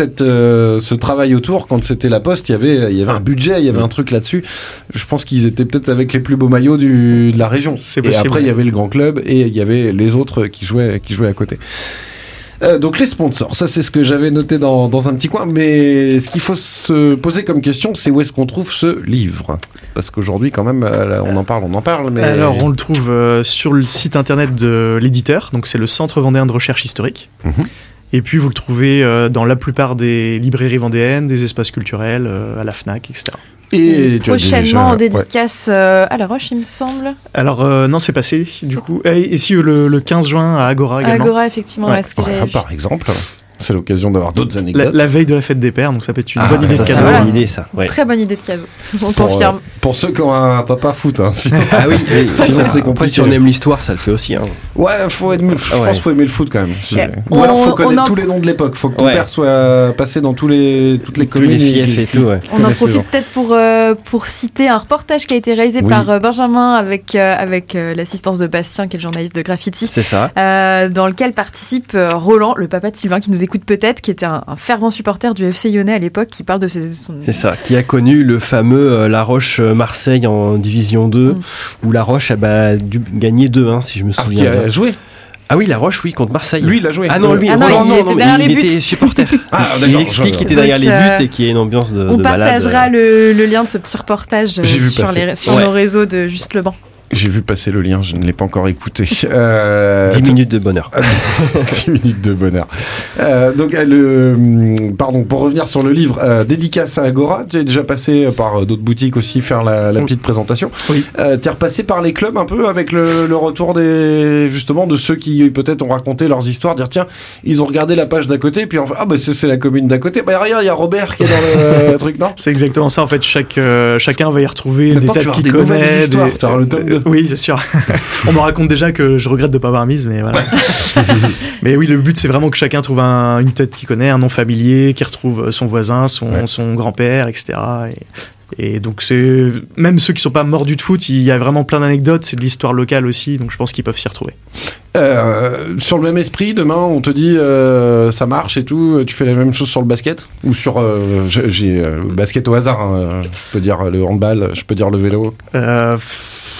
ce travail autour. Quand c'était la Poste, il y avait un budget, il y avait un truc là-dessus. Je pense qu'ils étaient peut-être avec les plus beaux maillots de la région. Et après il y avait le grand club et il y avait les autres qui jouaient à côté. Donc les sponsors, ça c'est ce que j'avais noté dans un petit coin, mais ce qu'il faut se poser comme question, c'est où est-ce qu'on trouve ce livre ? Parce qu'aujourd'hui quand même, on en parle, mais... Alors on le trouve sur le site internet de l'éditeur, donc c'est le Centre vendéen de recherche historique. Et puis vous le trouvez dans la plupart des librairies vendéennes, des espaces culturels, à la FNAC, etc. Et prochainement en dédicace à La Roche, il me semble. Alors non, c'est passé du coup. Et si le 15 juin à Agora également. Agora, effectivement. Par exemple, c'est l'occasion d'avoir d'autres anecdotes. La veille de la fête des pères, donc ça peut être une bonne idée de cadeau. C'est une bonne idée, ça. Ouais. Très bonne idée de cadeau. On confirme. Pour ceux qui ont un papa foot. Hein. Ah oui, sinon c'est compliqué. Si on aime l'histoire, ça le fait aussi. Hein. Ouais, je pense qu'il faut aimer le foot quand même. Ou alors il faut connaître tous les noms de l'époque. Il faut que ton père soit passé dans toutes les communes. Les fiefs et tout. On en profite peut-être pour citer un reportage qui a été réalisé par Benjamin avec l'assistance de Bastien, qui est le journaliste de Graffiti. C'est ça. Dans lequel participe Roland, le papa de Sylvain, qui nous écoute peut-être, qui était un fervent supporter du FC Lyonnais à l'époque, qui parle de C'est ça, qui a connu le fameux La Roche-Marseille en Division 2, où La Roche a dû gagner 2-1, si je me souviens. Qui a joué. Ah oui, La Roche, oui, contre Marseille. Lui, il a joué. Ah non, lui, il était supporter. Il explique qu'il était derrière les buts et qu'il y a une ambiance de on malade. partagera le lien de ce petit reportage sur nos réseaux de Juste le Banc. J'ai vu passer le lien, je ne l'ai pas encore écouté. 10 minutes de bonheur. 10 minutes de bonheur. Donc, pour revenir sur le livre, dédicace à Agora, tu es déjà passé par d'autres boutiques aussi faire la petite présentation. Oui. Tu es repassé par les clubs un peu avec le retour de ceux qui peut-être ont raconté leurs histoires, dire tiens, ils ont regardé la page d'à côté, puis c'est la commune d'à côté. Bah regarde, il y a Robert qui est dans le truc, non ? C'est exactement ça, en fait, chacun va y retrouver des tas qu'il connaît. Tu as le tome 2. Oui, c'est sûr. On me raconte déjà que je regrette de ne pas avoir mise, mais voilà. Mais oui, le but, c'est vraiment que chacun trouve une tête qu'il connaît, un nom familier, qui retrouve son voisin, son grand-père, etc. Et donc, c'est même ceux qui ne sont pas mordus de foot, il y a vraiment plein d'anecdotes, c'est de l'histoire locale aussi, donc je pense qu'ils peuvent s'y retrouver. Sur le même esprit, demain, on te dit ça marche et tout, tu fais la même chose sur le basket ? Ou sur j'ai le basket au hasard, je peux dire le handball, je peux dire le vélo.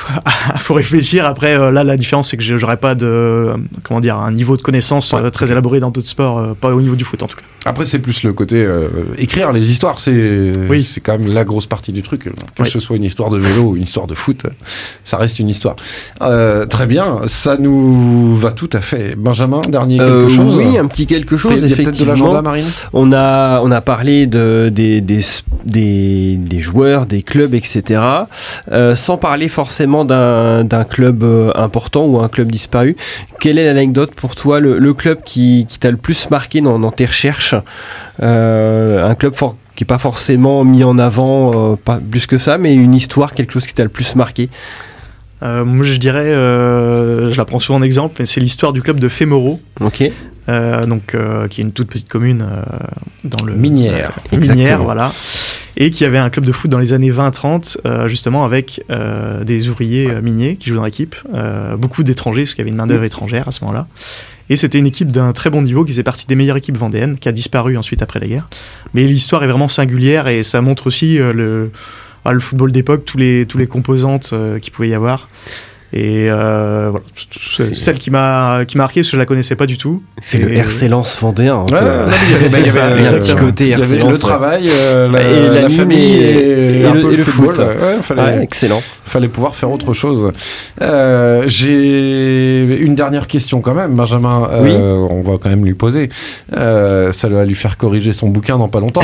faut réfléchir. Après, là, la différence, c'est que j'aurais pas un niveau de connaissance très élaboré dans d'autres sports, pas au niveau du foot en tout cas. Après, c'est plus le côté écrire les histoires, c'est quand même la grosse partie du truc. Que ce soit une histoire de vélo ou une histoire de foot, ça reste une histoire. Très bien, ça nous va tout à fait. Benjamin, dernier quelque chose? Oui, un petit quelque chose. Il y a peut-être de l'agenda, Marine. On a parlé des joueurs, des clubs, etc. Sans parler forcément d'un club important ou un club disparu. Quelle est l'anecdote pour toi, le club qui t'a le plus marqué dans tes recherches? Un club qui n'est pas forcément mis en avant, pas plus que ça, mais une histoire, quelque chose qui t'a le plus marqué? Moi, je dirais, je la prends souvent en exemple, mais c'est l'histoire du club de Fémoro. Ok. Qui est une toute petite commune dans le Minière. Minière, voilà, et qui avait un club de foot dans les années 20-30, justement avec des ouvriers miniers qui jouaient dans l'équipe, beaucoup d'étrangers parce qu'il y avait une main d'œuvre étrangère à ce moment-là. Et c'était une équipe d'un très bon niveau qui faisait partie des meilleures équipes vendéennes, qui a disparu ensuite après la guerre. Mais l'histoire est vraiment singulière et ça montre aussi le football d'époque, tous les composantes qu'il pouvait y avoir. Et voilà, celle qui m'a marqué parce que je la connaissais pas du tout. C'est le RC Lens vendéen. Il y avait un petit côté RC Lens. Il y avait le travail, la famille et le foot. Excellent. Fallait pouvoir faire autre chose. J'ai une dernière question quand même, Benjamin. Oui. On va quand même lui poser. Ça va lui faire corriger son bouquin dans pas longtemps.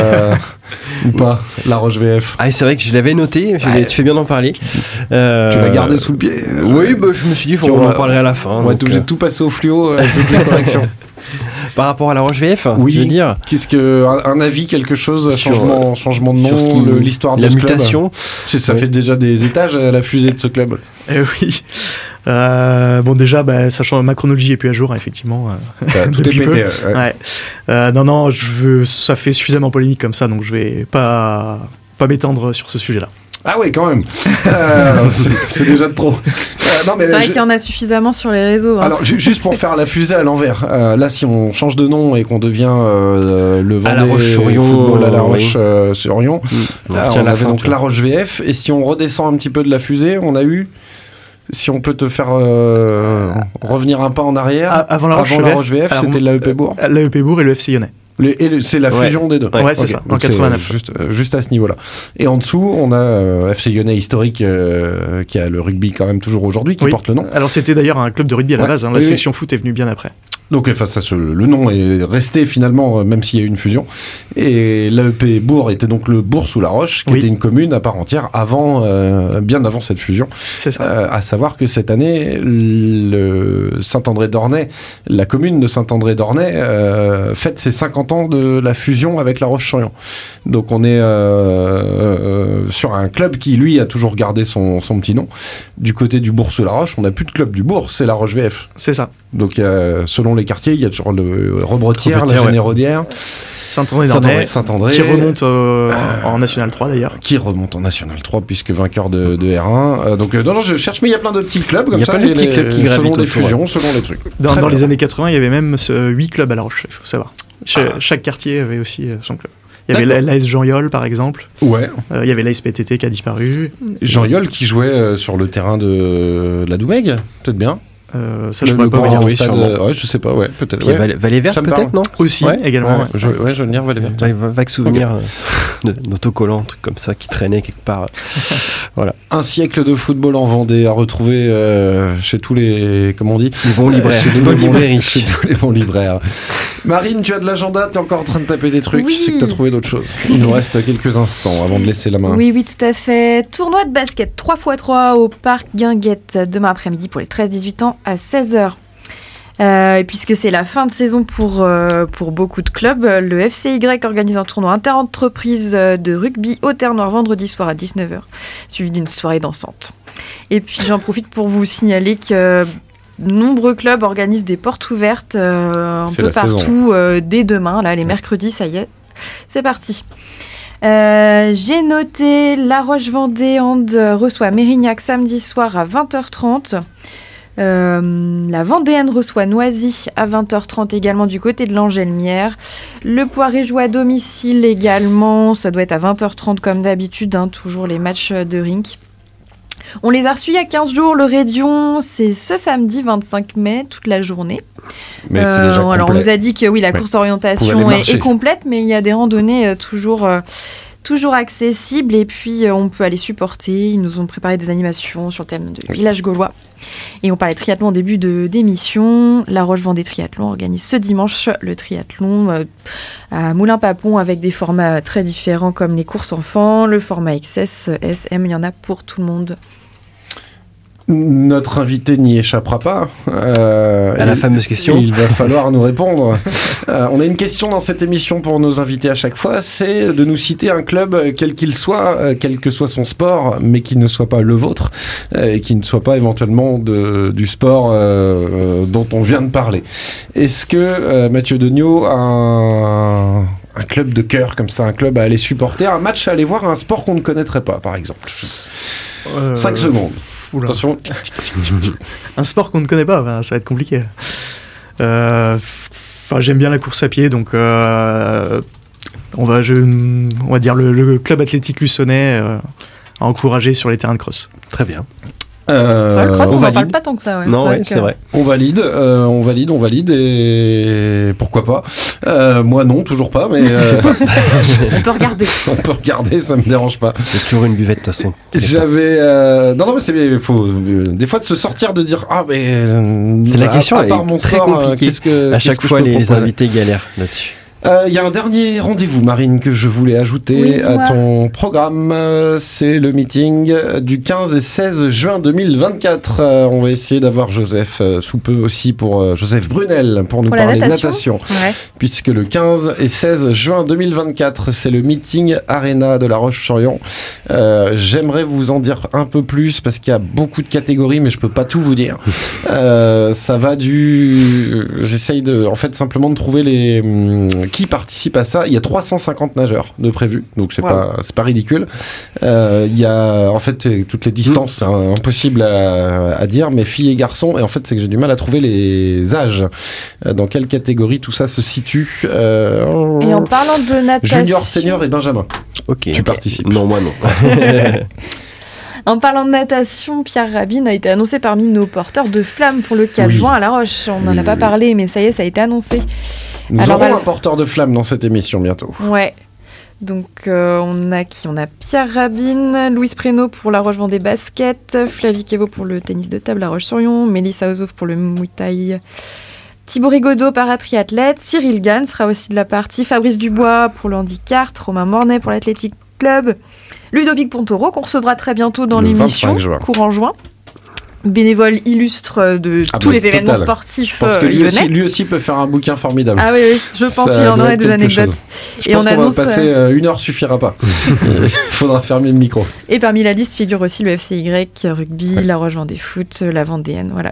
Ou pas, La Roche VF. Ah, c'est vrai que je l'avais noté. Tu fais bien d'en parler. Tu l'as gardé sous le pied. Oui, je me suis dit, on en parlerait à la fin. On va être obligé de tout passer au fluo avec toutes les corrections. Par rapport à La Roche VF, oui. Je veux dire. Qu'est-ce que un avis, quelque chose, changement de nom, l'histoire de la ce mutation. Club. Ça fait déjà des étages à la fusée de ce club. Oui. Bon, déjà, sachant ma chronologie est plus à jour, effectivement. Tout est pété. Non, ça fait suffisamment polémique comme ça, donc je vais pas m'étendre sur ce sujet-là. Ah oui, quand même. C'est déjà de trop. C'est vrai qu'il y en a suffisamment sur les réseaux. Alors, juste pour faire la fusée à l'envers. Là, si on change de nom et qu'on devient le Vendée Football à La Roche-sur-Yon, on avait donc La Roche VF. Et si on redescend un petit peu de la fusée, on a eu... Si on peut te faire revenir un pas en arrière, avant La Roche VF, c'était l'AEP Bourg. L'AEP Bourg et le FC Lyonnais. C'est la fusion des deux. Ouais, c'est ça, en 89. Juste à ce niveau-là. Et en dessous, on a FC Lyonnais historique qui a le rugby quand même toujours aujourd'hui, qui porte le nom. Alors c'était d'ailleurs un club de rugby à la base, la section foot est venue bien après. Donc face à le nom est resté finalement, même s'il y a eu une fusion. Et l'AEP Bourg était donc le Bourg sous la Roche, qui était une commune à part entière bien avant cette fusion. C'est ça. À savoir que cette année, Saint-André-d'Ornay, la commune de Saint-André-d'Ornay fête ses 50 ans de la fusion avec La Roche-sur-Yon. Donc on est sur un club qui, lui, a toujours gardé son petit nom. Du côté du Bourg sous la Roche, on n'a plus de club du Bourg, c'est La Roche VF. C'est ça. Donc selon les quartiers, il y a toujours le Rebretière, la Généraudière, Saint-André, Saint-André, qui remonte en National 3 d'ailleurs. Qui remonte en National 3 puisque vainqueur de R1. Donc non, je cherche, mais il y a plein de petits clubs comme ça. Il y a plein de petits clubs qui gravitent selon les fusions, selon les trucs. Dans les années 80, il y avait même 8 clubs à La Roche, il faut savoir. Chaque quartier avait aussi son club. Il y avait l'AS Jean-Yol par exemple. Ouais. Il y avait l'AS PTT qui a disparu. Jean-Yol qui jouait sur le terrain de la Doumègue, peut-être bien. Ça je pourrais pas vous dire, oui, je sais pas, peut-être. Valais Vert peut-être, non? Aussi, également. Je veux dire Valais Vert. Vague souvenir d'autocollants, un truc comme ça qui traînait quelque part. Voilà. Un siècle de football en Vendée à retrouver chez tous les, comment on dit, les bons libraires, chez tous les bons libraires. Marine, tu as de l'agenda, tu es encore en train de taper des trucs, oui. C'est que tu as trouvé d'autres choses. Il nous reste quelques instants avant de laisser la main. Oui, tout à fait. Tournoi de basket 3x3 au Parc Guinguette demain après-midi pour les 13-18 ans à 16h. Et puisque c'est la fin de saison pour beaucoup de clubs, le FCY organise un tournoi inter-entreprise de rugby au Terre-Noire vendredi soir à 19h, suivi d'une soirée dansante. Et puis j'en profite pour vous signaler que nombreux clubs organisent des portes ouvertes un peu partout dès demain. Là, les mercredis, ça y est, c'est parti. J'ai noté La Roche-Vendée Hand reçoit Mérignac samedi soir à 20h30. La Vendéenne reçoit Noisy à 20h30 également du côté de l'Angelmière. Le Poiré joue à domicile également, ça doit être à 20h30 comme d'habitude, toujours les matchs de rink. On les a reçus il y a 15 jours. Le Rédion, c'est ce samedi 25 mai, toute la journée. Mais c'est déjà complet. Alors, on nous a dit que oui, la course orientation est complète, mais il y a des randonnées toujours accessibles. Et puis, on peut aller supporter. Ils nous ont préparé des animations sur le thème de village gaulois. Et on parlait triathlon en début d'émission. La Roche-Vendée Triathlon organise ce dimanche le triathlon à Moulins-Papon avec des formats très différents comme les courses enfants, le format XS, SM, il y en a pour tout le monde. Notre invité n'y échappera pas. À la fameuse question. Il va falloir nous répondre. On a une question dans cette émission pour nos invités à chaque fois, c'est de nous citer un club, quel qu'il soit, quel que soit son sport, mais qui ne soit pas le vôtre, et qui ne soit pas éventuellement du sport dont on vient de parler. Est-ce que Mathieu Degnaud a un club de cœur comme ça, un club à aller supporter, un match à aller voir, un sport qu'on ne connaîtrait pas, par exemple 5 secondes. Oula. Attention. Un sport qu'on ne connaît pas, ça va être compliqué. J'aime bien la course à pied, donc on va dire le club athlétique luçonnais à encourager sur les terrains de cross. Très bien. Le cross, on n'en parle pas tant que ça. Ouais. Non, c'est vrai. On valide et pourquoi pas. Moi non, toujours pas, mais on peut regarder. On peut regarder, ça me dérange pas. Il y a toujours une buvette de toute façon. J'avais non mais c'est bien, il faut des fois de se sortir, de dire mais c'est la question, à part mon très sport, compliquée. À chaque fois les invités galèrent là-dessus. Il y a un dernier rendez-vous, Marine, que je voulais ajouter à ton programme. C'est le meeting du 15 et 16 juin 2024. On va essayer d'avoir Joseph sous peu aussi pour Joseph Brunel pour nous parler de natation. Ouais. Puisque le 15 et 16 juin 2024, c'est le meeting Arena de La Roche-sur-Yon. J'aimerais vous en dire un peu plus parce qu'il y a beaucoup de catégories, mais je peux pas tout vous dire. Ça va j'essaye simplement de trouver qui participe à ça. Il y a 350 nageurs de prévus, donc c'est pas ridicule. Il y a en fait toutes les distances, c'est impossible à dire, mais filles et garçons, et en fait c'est que j'ai du mal à trouver les âges. Dans quelle catégorie tout ça se situe. Et en parlant de natation, junior, senior et benjamin. Ok. Tu participes? Non, moi non. En parlant de natation, Pierre Rabin a été annoncé parmi nos porteurs de flammes pour le 4 juin à La Roche. On n'en a pas parlé, mais ça y est, ça a été annoncé. Nous aurons un porteur de flammes dans cette émission bientôt. Ouais. Donc on a qui ? On a Pierre Rabin, Louise Prénaud pour La Roche-Vendée Basket, Flavie Kévo pour le tennis de table La Roche-sur-Yon, Mélissa Ozouf pour le Muay Thai, Thibaut Rigaudot paratriathlète, Cyril Gann sera aussi de la partie, Fabrice Dubois pour le handicap, Romain Mornay pour l'Athletic Club, Ludovic Pontoro qu'on recevra très bientôt dans l'émission, courant juin. Bénévole illustre de tous les événements sportifs lyonnais. Lui aussi peut faire un bouquin formidable. Ah oui, je pense qu'il en aurait des anecdotes. Je pense qu'on va passer 1 heure suffira pas. Il faudra fermer le micro. Et parmi la liste figure aussi le FCY, rugby, la Roche-Vendée foot, la Vendéenne. Voilà.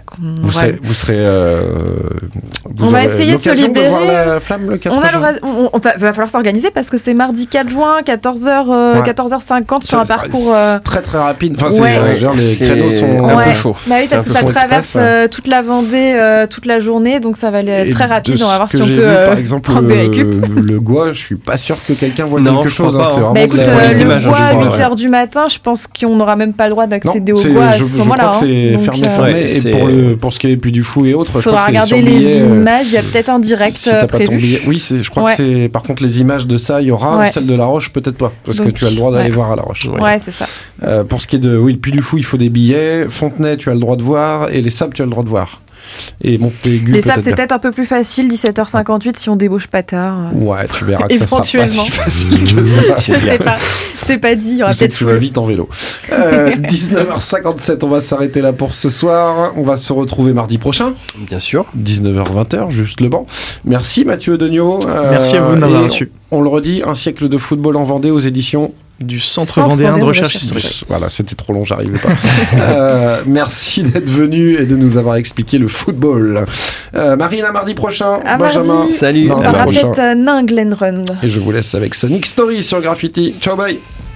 On va essayer de se libérer. De voir la flamme le 4 juin. Va falloir s'organiser parce que c'est mardi 4 juin, 14h50 sur un parcours très très rapide. Enfin, les créneaux sont un peu chauds. Bah oui, parce que ça traverse toute la Vendée toute la journée, donc ça va aller très rapide. On va voir si on peut par exemple, prendre des récup. Le Gois, je suis pas sûr que quelqu'un voit quelque chose. C'est vraiment le Gois à 8h du matin, je pense qu'on n'aura même pas le droit d'accéder au Gois à ce moment-là. Je crois que c'est fermé. Et pour ce qui est Puy du Fou et autres, il faudra regarder les images. Il y a peut-être un direct prévu. Oui, je crois que c'est. Par contre, les images de ça, il y aura. Celle de La Roche, peut-être pas, parce que tu as le droit d'aller voir à La Roche. Ouais, c'est ça. Pour ce qui est de Puy du Fou, il faut des billets. Fontenay, tu as le droit de voir. Et les Sables, tu as le droit de voir. Et Montaigu, les Sables, c'est peut-être un peu plus facile, 17h58 si on débauche pas tard. Ouais, tu verras que ça sera pas si facile que ça. Je sais pas, c'est pas dit. Il y aura peut-être tu vas vite en vélo. 19h57, on va s'arrêter là pour ce soir. On va se retrouver mardi prochain. Bien sûr. 19h-20h, juste le banc. Merci Mathieu Degnaud. Merci à vous de m'avoir reçu. On le redit, un siècle de football en Vendée aux éditions du Centre Vendéen de Recherche Historique. Voilà, c'était trop long, j'arrivais pas. Merci d'être venu et de nous avoir expliqué le football. Marine, à mardi prochain. À Benjamin, mardi. Salut. On aura peut-être Nain Glen Run. Et je vous laisse avec Sonic Story sur Graffiti. Ciao, bye.